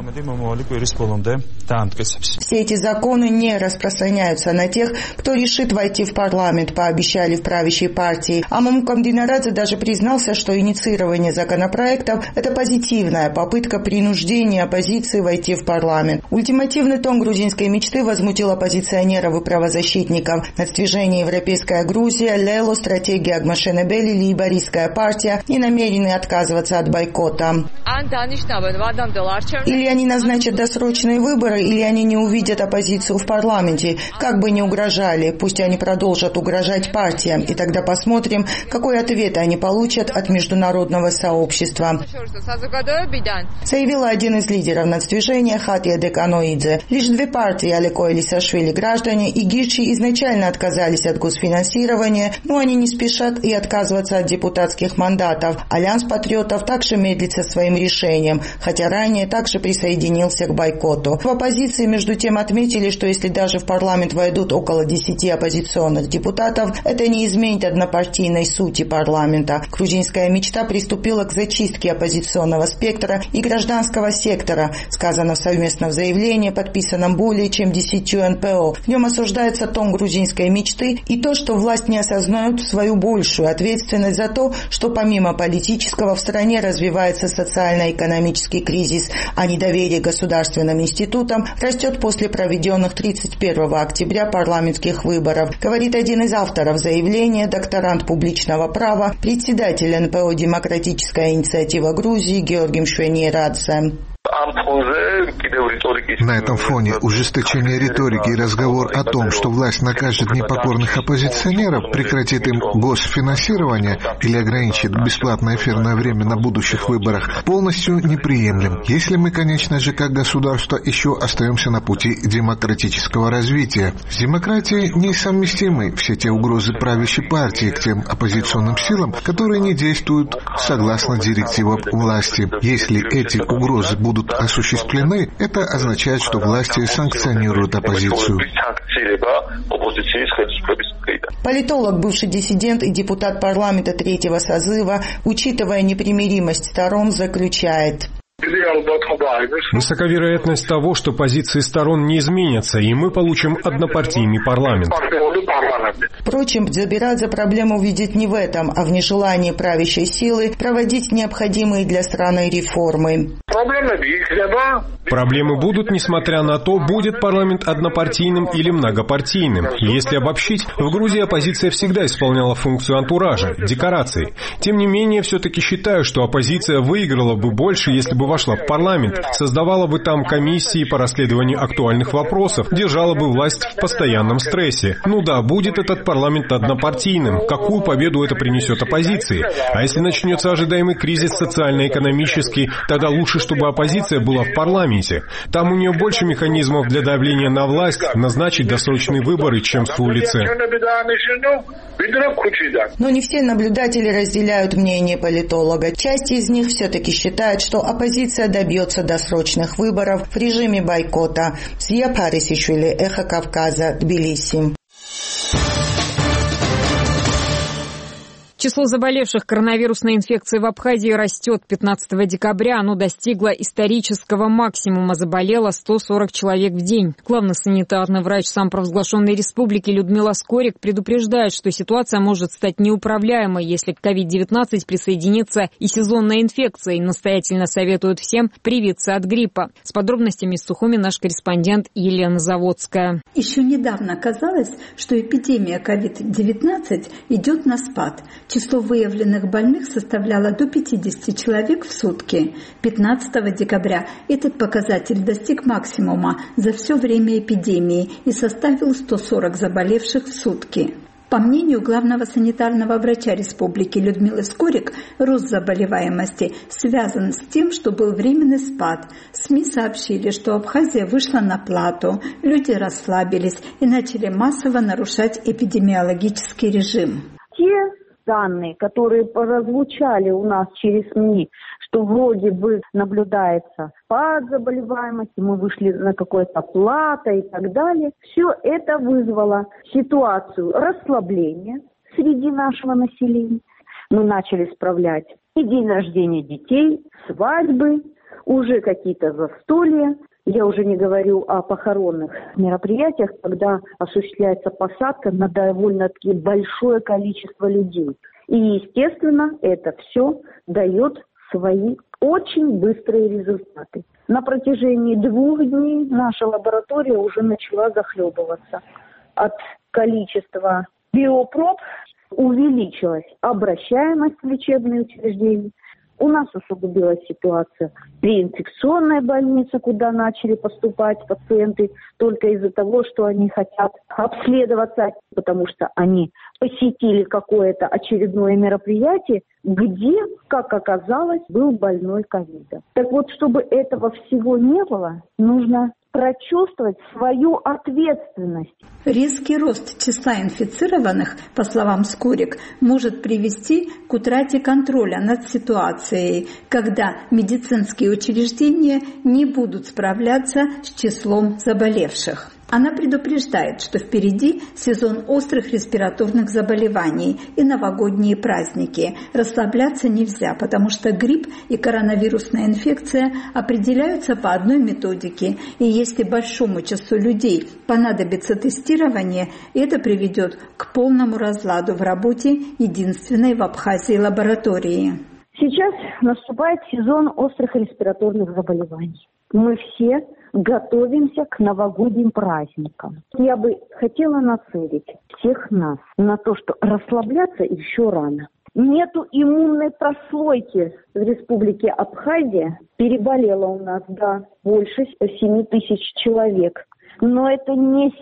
Все эти законы не распространяются на тех, кто решит войти в парламент, пообещали в правящей партии. А Мамукам Динарадзе даже признался, что инициирование законопроектов – это позитивная попытка принуждения оппозиции войти в парламент. Ультимативный тон грузинской мечты возмутил оппозиционеров и правозащитников. Нацдвижение «Европейская Грузия», Лело, стратегия Агмашенебели, Лейбористская партия не намерены отказываться от бойкота. Или они назначат досрочные выборы, или они не увидят оппозицию в парламенте. Как бы ни угрожали, пусть они продолжат угрожать партиям, и тогда посмотрим, какой ответ они получат от международного сообщества. Заявила один из лидеров нацдвижения Хатия Деканоидзе. Лишь две партии, Алеко и Лисашвили граждане и Гирчи, изначально отказались от госфинансирования, но они не спешат и отказываться от депутатских мандатов. Альянс патриотов также медлит со своим решением, хотя ранее также присоединился к бойкоту. В оппозиции, между тем, отметили, что если даже в парламент войдут около 10 оппозиционных депутатов, это не изменит однопартийной сути парламента. Грузинская мечта приступила к зачистке оппозиционного спектра и гражданского сектора, сказано в совместном заявлении, подписанном более чем 10 НПО. В нем осуждается тон грузинской мечты и то, что власть не осознает свою большую ответственность за то, что помимо политического в стране развивается социально-экономический кризис, а недоверие к государственным институтам растет после проведенных 31 октября парламентских выборов, говорит один из авторов заявления, докторант публичного права, председатель НПО «Демократическая инициатива Грузии» Георгий Мшвенирадзе. На этом фоне ужесточение риторики и разговор о том, что власть накажет непокорных оппозиционеров, прекратит им госфинансирование или ограничит бесплатное эфирное время на будущих выборах, полностью неприемлем. Если мы, конечно же, как государство еще остаемся на пути демократического развития. С демократией несовместимы все те угрозы правящей партии к тем оппозиционным силам, которые не действуют согласно директивам власти. Если эти угрозы будут осуществлены, это означает, что власти санкционируют оппозицию. Политолог, бывший диссидент и депутат парламента третьего созыва, учитывая непримиримость сторон, заключает: высока вероятность того, что позиции сторон не изменятся, и мы получим однопартийный парламент. Впрочем, Дзабирадзе проблему видит не в этом, а в нежелании правящей силы проводить необходимые для страны реформы. Проблемы будут, несмотря на то, будет парламент однопартийным или многопартийным. Если обобщить, в Грузии оппозиция всегда исполняла функцию антуража, декорации. Тем не менее, все-таки считаю, что оппозиция выиграла бы больше, если бы вошла в парламент, создавала бы там комиссии по расследованию актуальных вопросов, держала бы власть в постоянном стрессе. Ну да, будет этот парламент однопартийным. Какую победу это принесет оппозиции? А если начнется ожидаемый кризис социально-экономический, тогда лучше, чтобы оппозиция была в парламенте. Там у нее больше механизмов для давления на власть, назначить досрочные выборы, чем с улицы. Но не все наблюдатели разделяют мнение политолога. Часть из них все-таки считает, что оппозиция добьется досрочных выборов в режиме бойкота. Зия Парисишвили, Эхо Кавказа, Тбилиси. Число заболевших коронавирусной инфекцией в Абхазии растет. 15 декабря оно достигло исторического максимума. Заболело 140 человек в день. Главный санитарный врач самопровозглашенной республики Людмила Скорик предупреждает, что ситуация может стать неуправляемой, если к COVID-19 присоединится и сезонная инфекция. И настоятельно советуют всем привиться от гриппа. С подробностями из Сухуми наш корреспондент Елена Заводская. Еще недавно казалось, что эпидемия COVID-19 идет на спад. Число выявленных больных составляло до 50 человек в сутки. 15 декабря этот показатель достиг максимума за все время эпидемии и составил 140 заболевших в сутки. По мнению главного санитарного врача республики Людмилы Скорик, рост заболеваемости связан с тем, что был временный спад. СМИ сообщили, что Абхазия вышла на плату, люди расслабились и начали массово нарушать эпидемиологический режим. Те данные, которые прозвучали у нас через СМИ, что вроде бы наблюдается спад заболеваемости, мы вышли на какое-то плато и так далее. Все это вызвало ситуацию расслабления среди нашего населения. Мы начали справлять и день рождения детей, свадьбы, уже какие-то застолья. Я уже не говорю о похоронных мероприятиях, когда осуществляется посадка на довольно-таки большое количество людей. И, естественно, это все дает свои очень быстрые результаты. На протяжении 2 дней наша лаборатория уже начала захлебываться. От количества биопроб увеличилась обращаемость в лечебные учреждения. У нас усугубилась ситуация при инфекционной больнице, куда начали поступать пациенты только из-за того, что они хотят обследоваться, потому что они посетили какое-то очередное мероприятие, где, как оказалось, был больной ковида. Так вот, чтобы этого всего не было, нужно прочувствовать свою ответственность. Резкий рост числа инфицированных, по словам Скорик, может привести к утрате контроля над ситуацией, когда медицинские учреждения не будут справляться с числом заболевших. Она предупреждает, что впереди сезон острых респираторных заболеваний и новогодние праздники. Расслабляться нельзя, потому что грипп и коронавирусная инфекция определяются по одной методике. И если большому числу людей понадобится тестирование, это приведет к полному разладу в работе единственной в Абхазии лаборатории. Сейчас наступает сезон острых респираторных заболеваний. Мы все готовимся к новогодним праздникам. Я бы хотела нацелить всех нас на то, что расслабляться еще рано. Нету иммунной прослойки в республике Абхазия. Переболело у нас, больше 7 тысяч человек. Но это не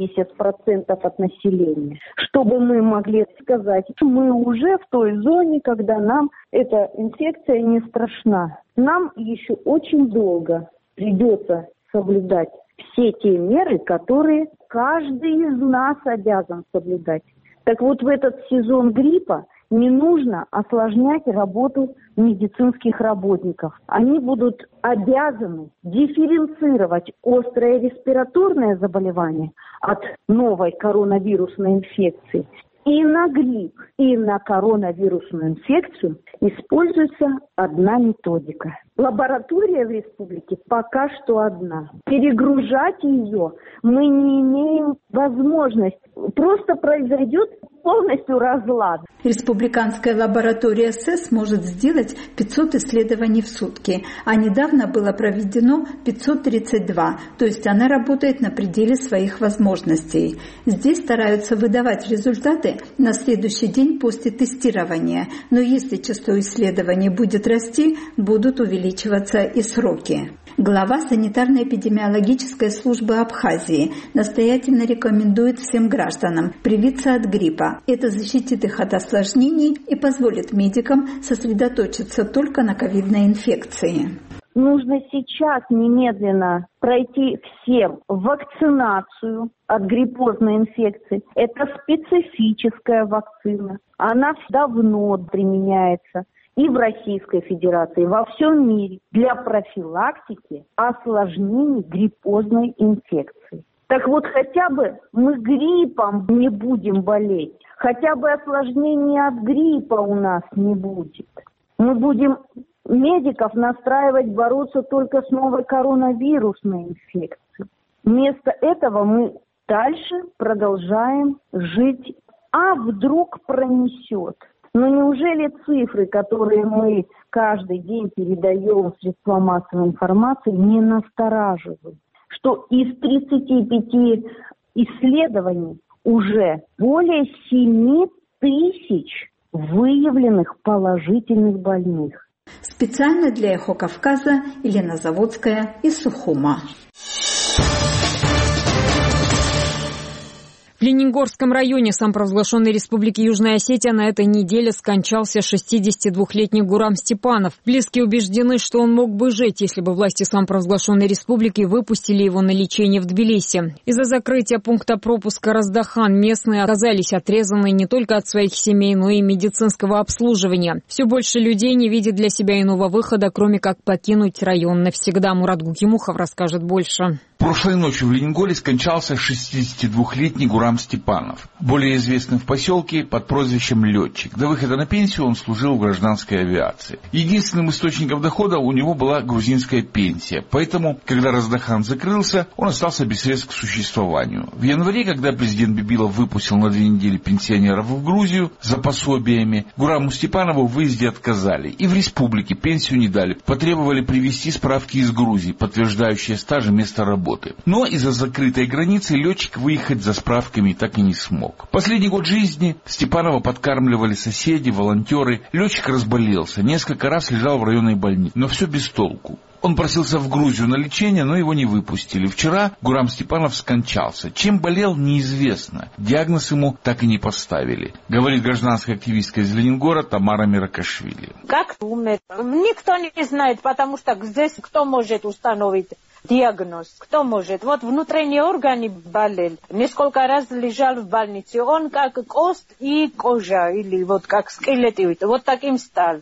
70% от населения. Чтобы мы могли сказать, мы уже в той зоне, когда нам эта инфекция не страшна. Нам еще очень долго придется соблюдать все те меры, которые каждый из нас обязан соблюдать. Так вот, в этот сезон гриппа не нужно осложнять работу медицинских работников. Они будут обязаны дифференцировать острое респираторное заболевание от новой коронавирусной инфекции. И на грипп, и на коронавирусную инфекцию используется одна методика. Лаборатория в республике пока что одна. Перегружать ее мы не имеем возможности. Просто произойдет полностью разлад. Республиканская лаборатория СЭС может сделать 500 исследований в сутки, а недавно было проведено 532, то есть она работает на пределе своих возможностей. Здесь стараются выдавать результаты на следующий день после тестирования, но если число исследований будет расти, будут увеличиваться и сроки. Глава санитарно-эпидемиологической службы Абхазии настоятельно рекомендует всем гражданам привиться от гриппа. Это защитит их от осложнений и позволит медикам сосредоточиться только на ковидной инфекции. Нужно сейчас немедленно пройти всем вакцинацию от гриппозной инфекции. Это специфическая вакцина. Она давно применяется и в Российской Федерации, и во всем мире для профилактики осложнений гриппозной инфекции. Так вот, хотя бы мы гриппом не будем болеть, хотя бы осложнений от гриппа у нас не будет. Мы будем медиков настраивать бороться только с новой коронавирусной инфекцией. Вместо этого мы дальше продолжаем жить. А вдруг пронесет? Но неужели цифры, которые мы каждый день передаем в средства массовой информации, не настораживают? Что из 35 исследований уже более 7 тысяч выявленных положительных больных. Специально для «Эхо Кавказа» Елена Заводская из Сухума. В Лениногорском районе самопровозглашенной Республики Южная Осетия на этой неделе скончался 62-летний Гурам Степанов. Близкие убеждены, что он мог бы жить, если бы власти самопровозглашенной республики выпустили его на лечение в Тбилиси. Из-за закрытия пункта пропуска Раздахан местные оказались отрезаны не только от своих семей, но и медицинского обслуживания. Все больше людей не видят для себя иного выхода, кроме как покинуть район навсегда. Мурат Гукимухов расскажет больше. Прошлой ночью в Лениногоре скончался 62-летний Гурам Степанов, более известный в поселке под прозвищем «Летчик». До выхода на пенсию он служил в гражданской авиации. Единственным источником дохода у него была грузинская пенсия, поэтому, когда Раздахан закрылся, он остался без средств к существованию. В январе, когда президент Бибилов выпустил на 2 недели пенсионеров в Грузию за пособиями, Гураму Степанову в выезде отказали, и в республике пенсию не дали, потребовали привезти справки из Грузии, подтверждающие стаж и место работы. Но из-за закрытой границы летчик выехать за справками так и не смог. Последний год жизни Степанова подкармливали соседи, волонтеры. Летчик разболелся, несколько раз лежал в районной больнице, но все без толку. Он просился в Грузию на лечение, но его не выпустили. Вчера Гурам Степанов скончался. Чем болел, неизвестно. Диагноз ему так и не поставили, говорит гражданская активистка из Лениногора Тамара Миракашвили. Как умер? Никто не знает, потому что здесь кто может установить диагноз? Кто может? Вот внутренние органы болел. Несколько раз лежал в больнице. Он как кость и кожа, или вот как скелет. Вот таким стал.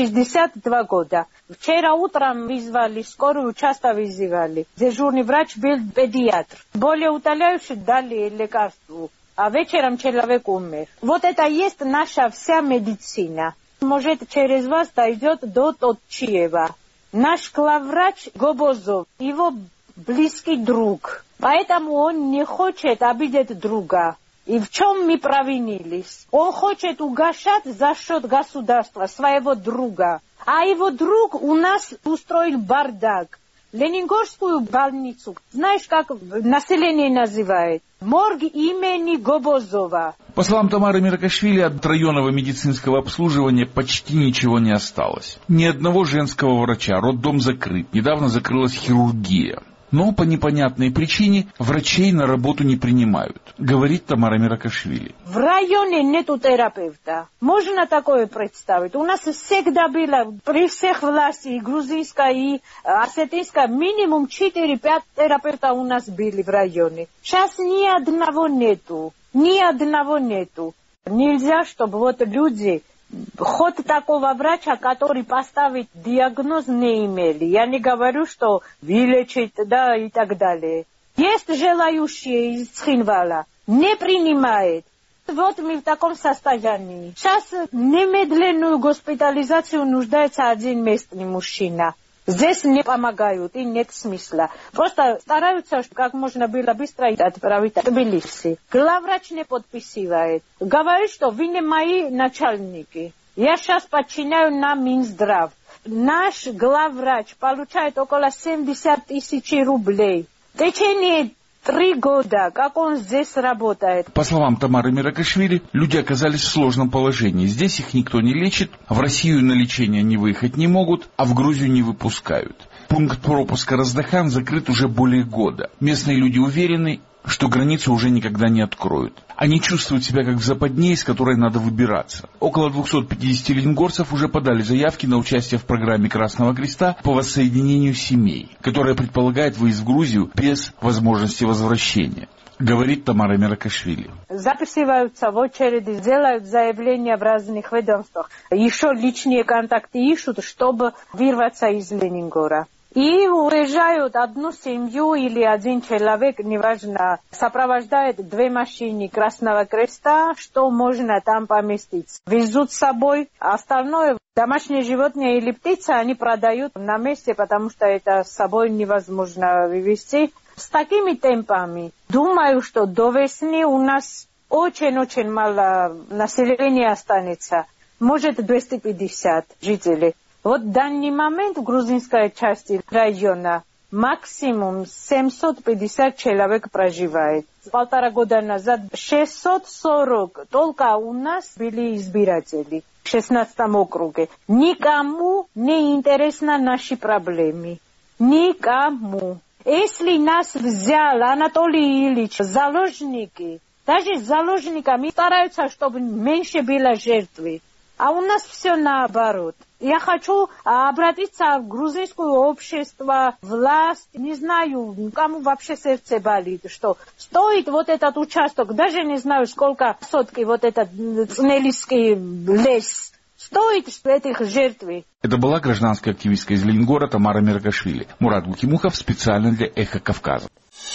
62 года. Вчера утром вызвали скорую, часто вызывали. Дежурный врач был педиатр. Более утоляющий дали лекарство. А вечером человек умер. Вот это есть наша вся медицина. Может, через вас дойдет до Тотчиева. Наш главврач Гобозов, его близкий друг. Поэтому он не хочет обидеть друга. И в чем мы провинились? Он хочет угощать за счет государства своего друга. А его друг у нас устроил бардак. Лениногорскую больницу, знаешь, как население называет? Морг имени Гобозова. По словам Тамары Миракашвили, от районного медицинского обслуживания почти ничего не осталось. Ни одного женского врача, роддом закрыт. Недавно закрылась хирургия. Но по непонятной причине врачей на работу не принимают, говорит Тамара Миракашвили. В районе нету терапевта. Можно такое представить? У нас всегда было, при всех властях, и грузинская, и осетинская, минимум 4-5 терапевта у нас были в районе. Сейчас ни одного нету. Ни одного нету. Нельзя, чтобы вот люди... Хоть такого врача, который поставит диагноз, не имели. Я не говорю, что вылечить, да, и так далее. Есть желающие из Цхинвала, не принимает. Вот мы в таком состоянии. Сейчас немедленную госпитализацию нуждается один местный мужчина. Здесь не помогают и нет смысла. Просто стараются, как можно было быстро отправить в Тбилиси. Главврач не подписывает. Говорит, что вы не мои начальники. Я сейчас подчиняю на Минздрав. Наш главврач получает около 70 тысяч рублей. В течение 3 года, как он здесь работает. По словам Тамары Миракашвили, люди оказались в сложном положении. Здесь их никто не лечит, в Россию на лечение не выехать не могут, а в Грузию не выпускают. Пункт пропуска Раздахан закрыт уже более года. Местные люди уверены, что границу уже никогда не откроют. Они чувствуют себя как в западне, из которой надо выбираться. Около 250 лениногорцев уже подали заявки на участие в программе Красного Креста по воссоединению семей, которая предполагает выезд в Грузию без возможности возвращения, говорит Тамара Миракашвили. Записываются в очереди, делают заявления в разных ведомствах. Еще личные контакты ищут, чтобы вырваться из Лениногора. И уезжают одну семью или один человек, неважно, сопровождает 2 машины Красного Креста, что можно там поместить. Везут с собой, остальное, домашние животные или птицы, они продают на месте, потому что это с собой невозможно вывезти. С такими темпами, думаю, что до весны у нас очень-очень мало населения останется. Может, 250 жителей. Вот в данный момент в грузинской части района максимум 750 человек проживает. 1,5 года назад 640 только у нас были избиратели в 16 округе. Никому не интересны наши проблемы. Никому. Если нас взял Анатолий Ильич, заложники, даже с заложниками стараются, чтобы меньше было жертвы. А у нас все наоборот. Я хочу обратиться в грузинское общество, власть, не знаю, кому вообще сердце болит, что стоит вот этот участок, даже не знаю, сколько сотки вот этот Цнелийский лес, стоит этих жертвы. Это была гражданская активистка из Ленгора Тамара Миргашвили. Мурат Гукимухов специально для «Эхо Кавказа».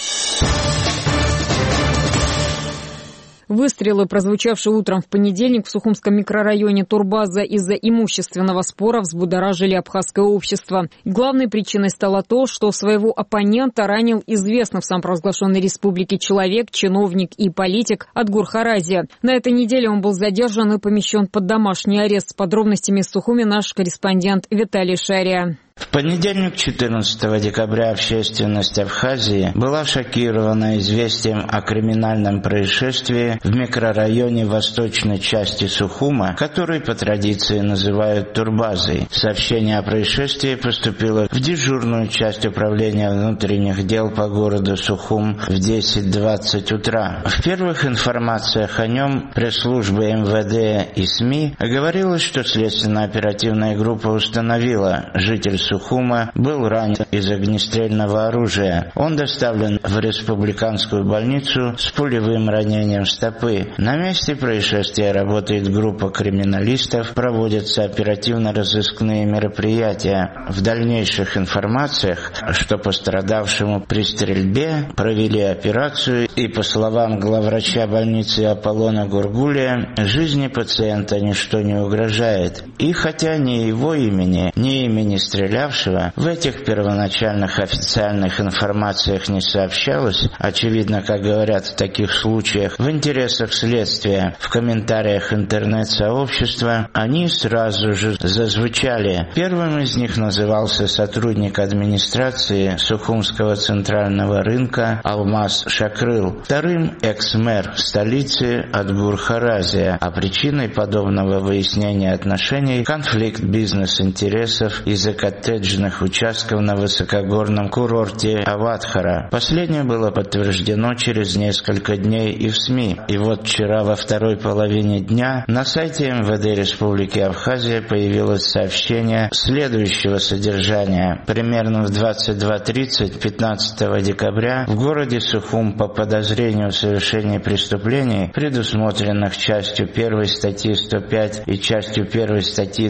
Выстрелы, прозвучавшие утром в понедельник в Сухумском микрорайоне Турбаза из-за имущественного спора, взбудоражили абхазское общество. Главной причиной стало то, что своего оппонента ранил известный в самопровозглашенной республике человек, чиновник и политик Адгур Харази. На этой неделе он был задержан и помещен под домашний арест. С подробностями из Сухуми наш корреспондент Виталий Шария. В понедельник, 14 декабря, общественность Абхазии была шокирована известием о криминальном происшествии в микрорайоне восточной части Сухума, который по традиции называют Турбазой. Сообщение о происшествии поступило в дежурную часть управления внутренних дел по городу Сухум в 10:20 утра. В первых информациях о нем пресс-службы МВД и СМИ говорилось, что следственно-оперативная группа установила, житель Сухума был ранен из огнестрельного оружия. Он доставлен в республиканскую больницу с пулевым ранением стопы. На месте происшествия работает группа криминалистов, проводятся оперативно-розыскные мероприятия. В дальнейших информациях, что пострадавшему при стрельбе провели операцию, и, по словам главврача больницы Аполлона Гургулия, жизни пациента ничто не угрожает. И хотя ни его имени, ни имени стрелявшего в этих первоначальных официальных информациях не сообщалось, очевидно, как говорят в таких случаях, в интересах следствия, в комментариях интернет-сообщества они сразу же зазвучали. Первым из них назывался сотрудник администрации Сухумского центрального рынка Алмаз Шакрыл, вторым экс-мэр столицы Адгур Харази, а причиной подобного выяснения отношений конфликт бизнес-интересов из-за коттеджных участков на высокогорном курорте Аватхара. Последнее было подтверждено через несколько дней и в СМИ. И вот вчера во второй половине дня на сайте МВД Республики Абхазия появилось сообщение следующего содержания. Примерно в 22:30 15 декабря в городе Сухум по подозрению в совершении преступлений, предусмотренных частью 1 статьи 105 и частью 1 статьи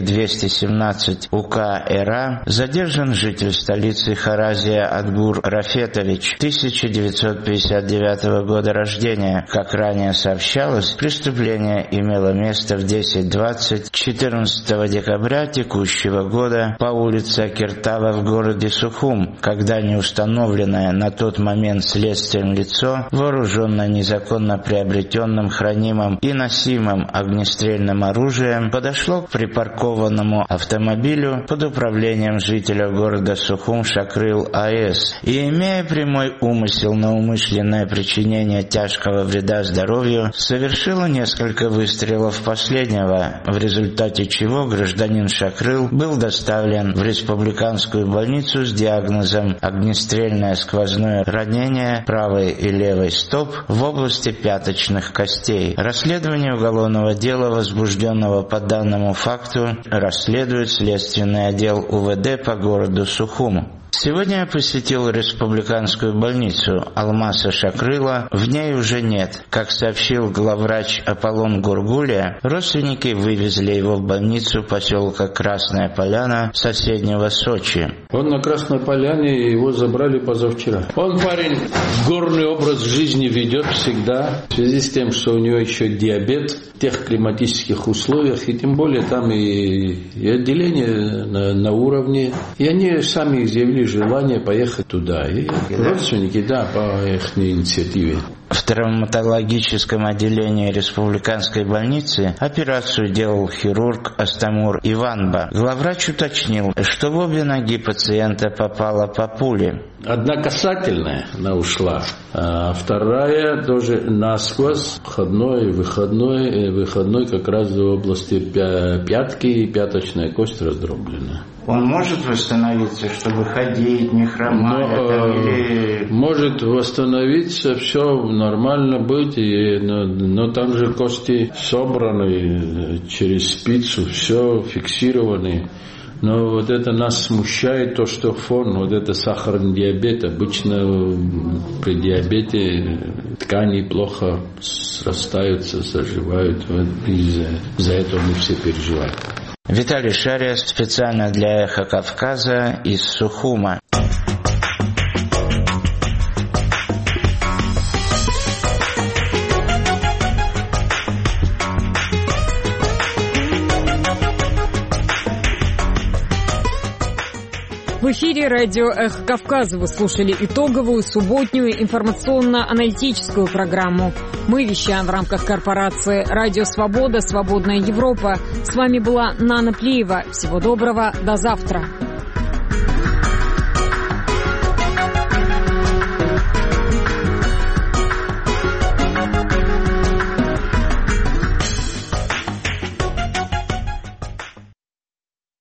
217 УК РА, задержан житель столицы Харазия Адгур Рафетович, 1959 года рождения. Как ранее сообщалось, преступление имело место в 10:20 14 декабря текущего года по улице Акиртава в городе Сухум, когда неустановленное на тот момент следствием лицо, вооруженное незаконно приобретенным, хранимым и носимым огнестрельным оружием, подошло к припаркованному автомобилю под управлением жителя города Сухум Шакрыл А.С. и, имея прямой умысел на умышленное причинение тяжкого вреда здоровью, совершила несколько выстрелов последнего, в результате чего гражданин Шакрыл был доставлен в республиканскую больницу с диагнозом огнестрельное сквозное ранение правой и левой стоп в области пяточных костей. Расследование уголовного дела, возбужденного по данному факту, расследует следственный отдел УВД по городу Сухуму. Сегодня я посетил республиканскую больницу Алмаза Шакрыла, в ней уже нет. Как сообщил главврач Аполлон Гургулия, родственники вывезли его в больницу поселка Красная Поляна соседнего Сочи. Он на Красной Поляне, его забрали позавчера. Он парень горный образ жизни ведет всегда, в связи с тем, что у него еще диабет в тех климатических условиях, и тем более там и отделение на уровне, и они сами изъявили желание поехать туда. И родственники, да, по их инициативе. В травматологическом отделении республиканской больницы операцию делал хирург Астамур Иванба. Главврач уточнил, что в обе ноги пациента попала по пуле. Одна касательная, она ушла, а вторая тоже насквозь, входной, выходной как раз в области пятки, и пяточная кость раздроблена. Он может восстановиться, чтобы ходить, не хромать? Может восстановиться, все нормально быть, но там же кости собраны через спицу, все фиксированы. Но вот это нас смущает, то, что фон, вот это сахарный диабет. Обычно при диабете ткани плохо срастаются, заживают. Из-за этого мы все переживаем. Виталий Шария специально для «Эхо Кавказа» из Сухума. В эфире радио «Эхо Кавказа» вы слушали итоговую субботнюю информационно-аналитическую программу. Мы вещаем в рамках корпорации «Радио Свобода. Свободная Европа». С вами была Нана Плиева. Всего доброго. До завтра.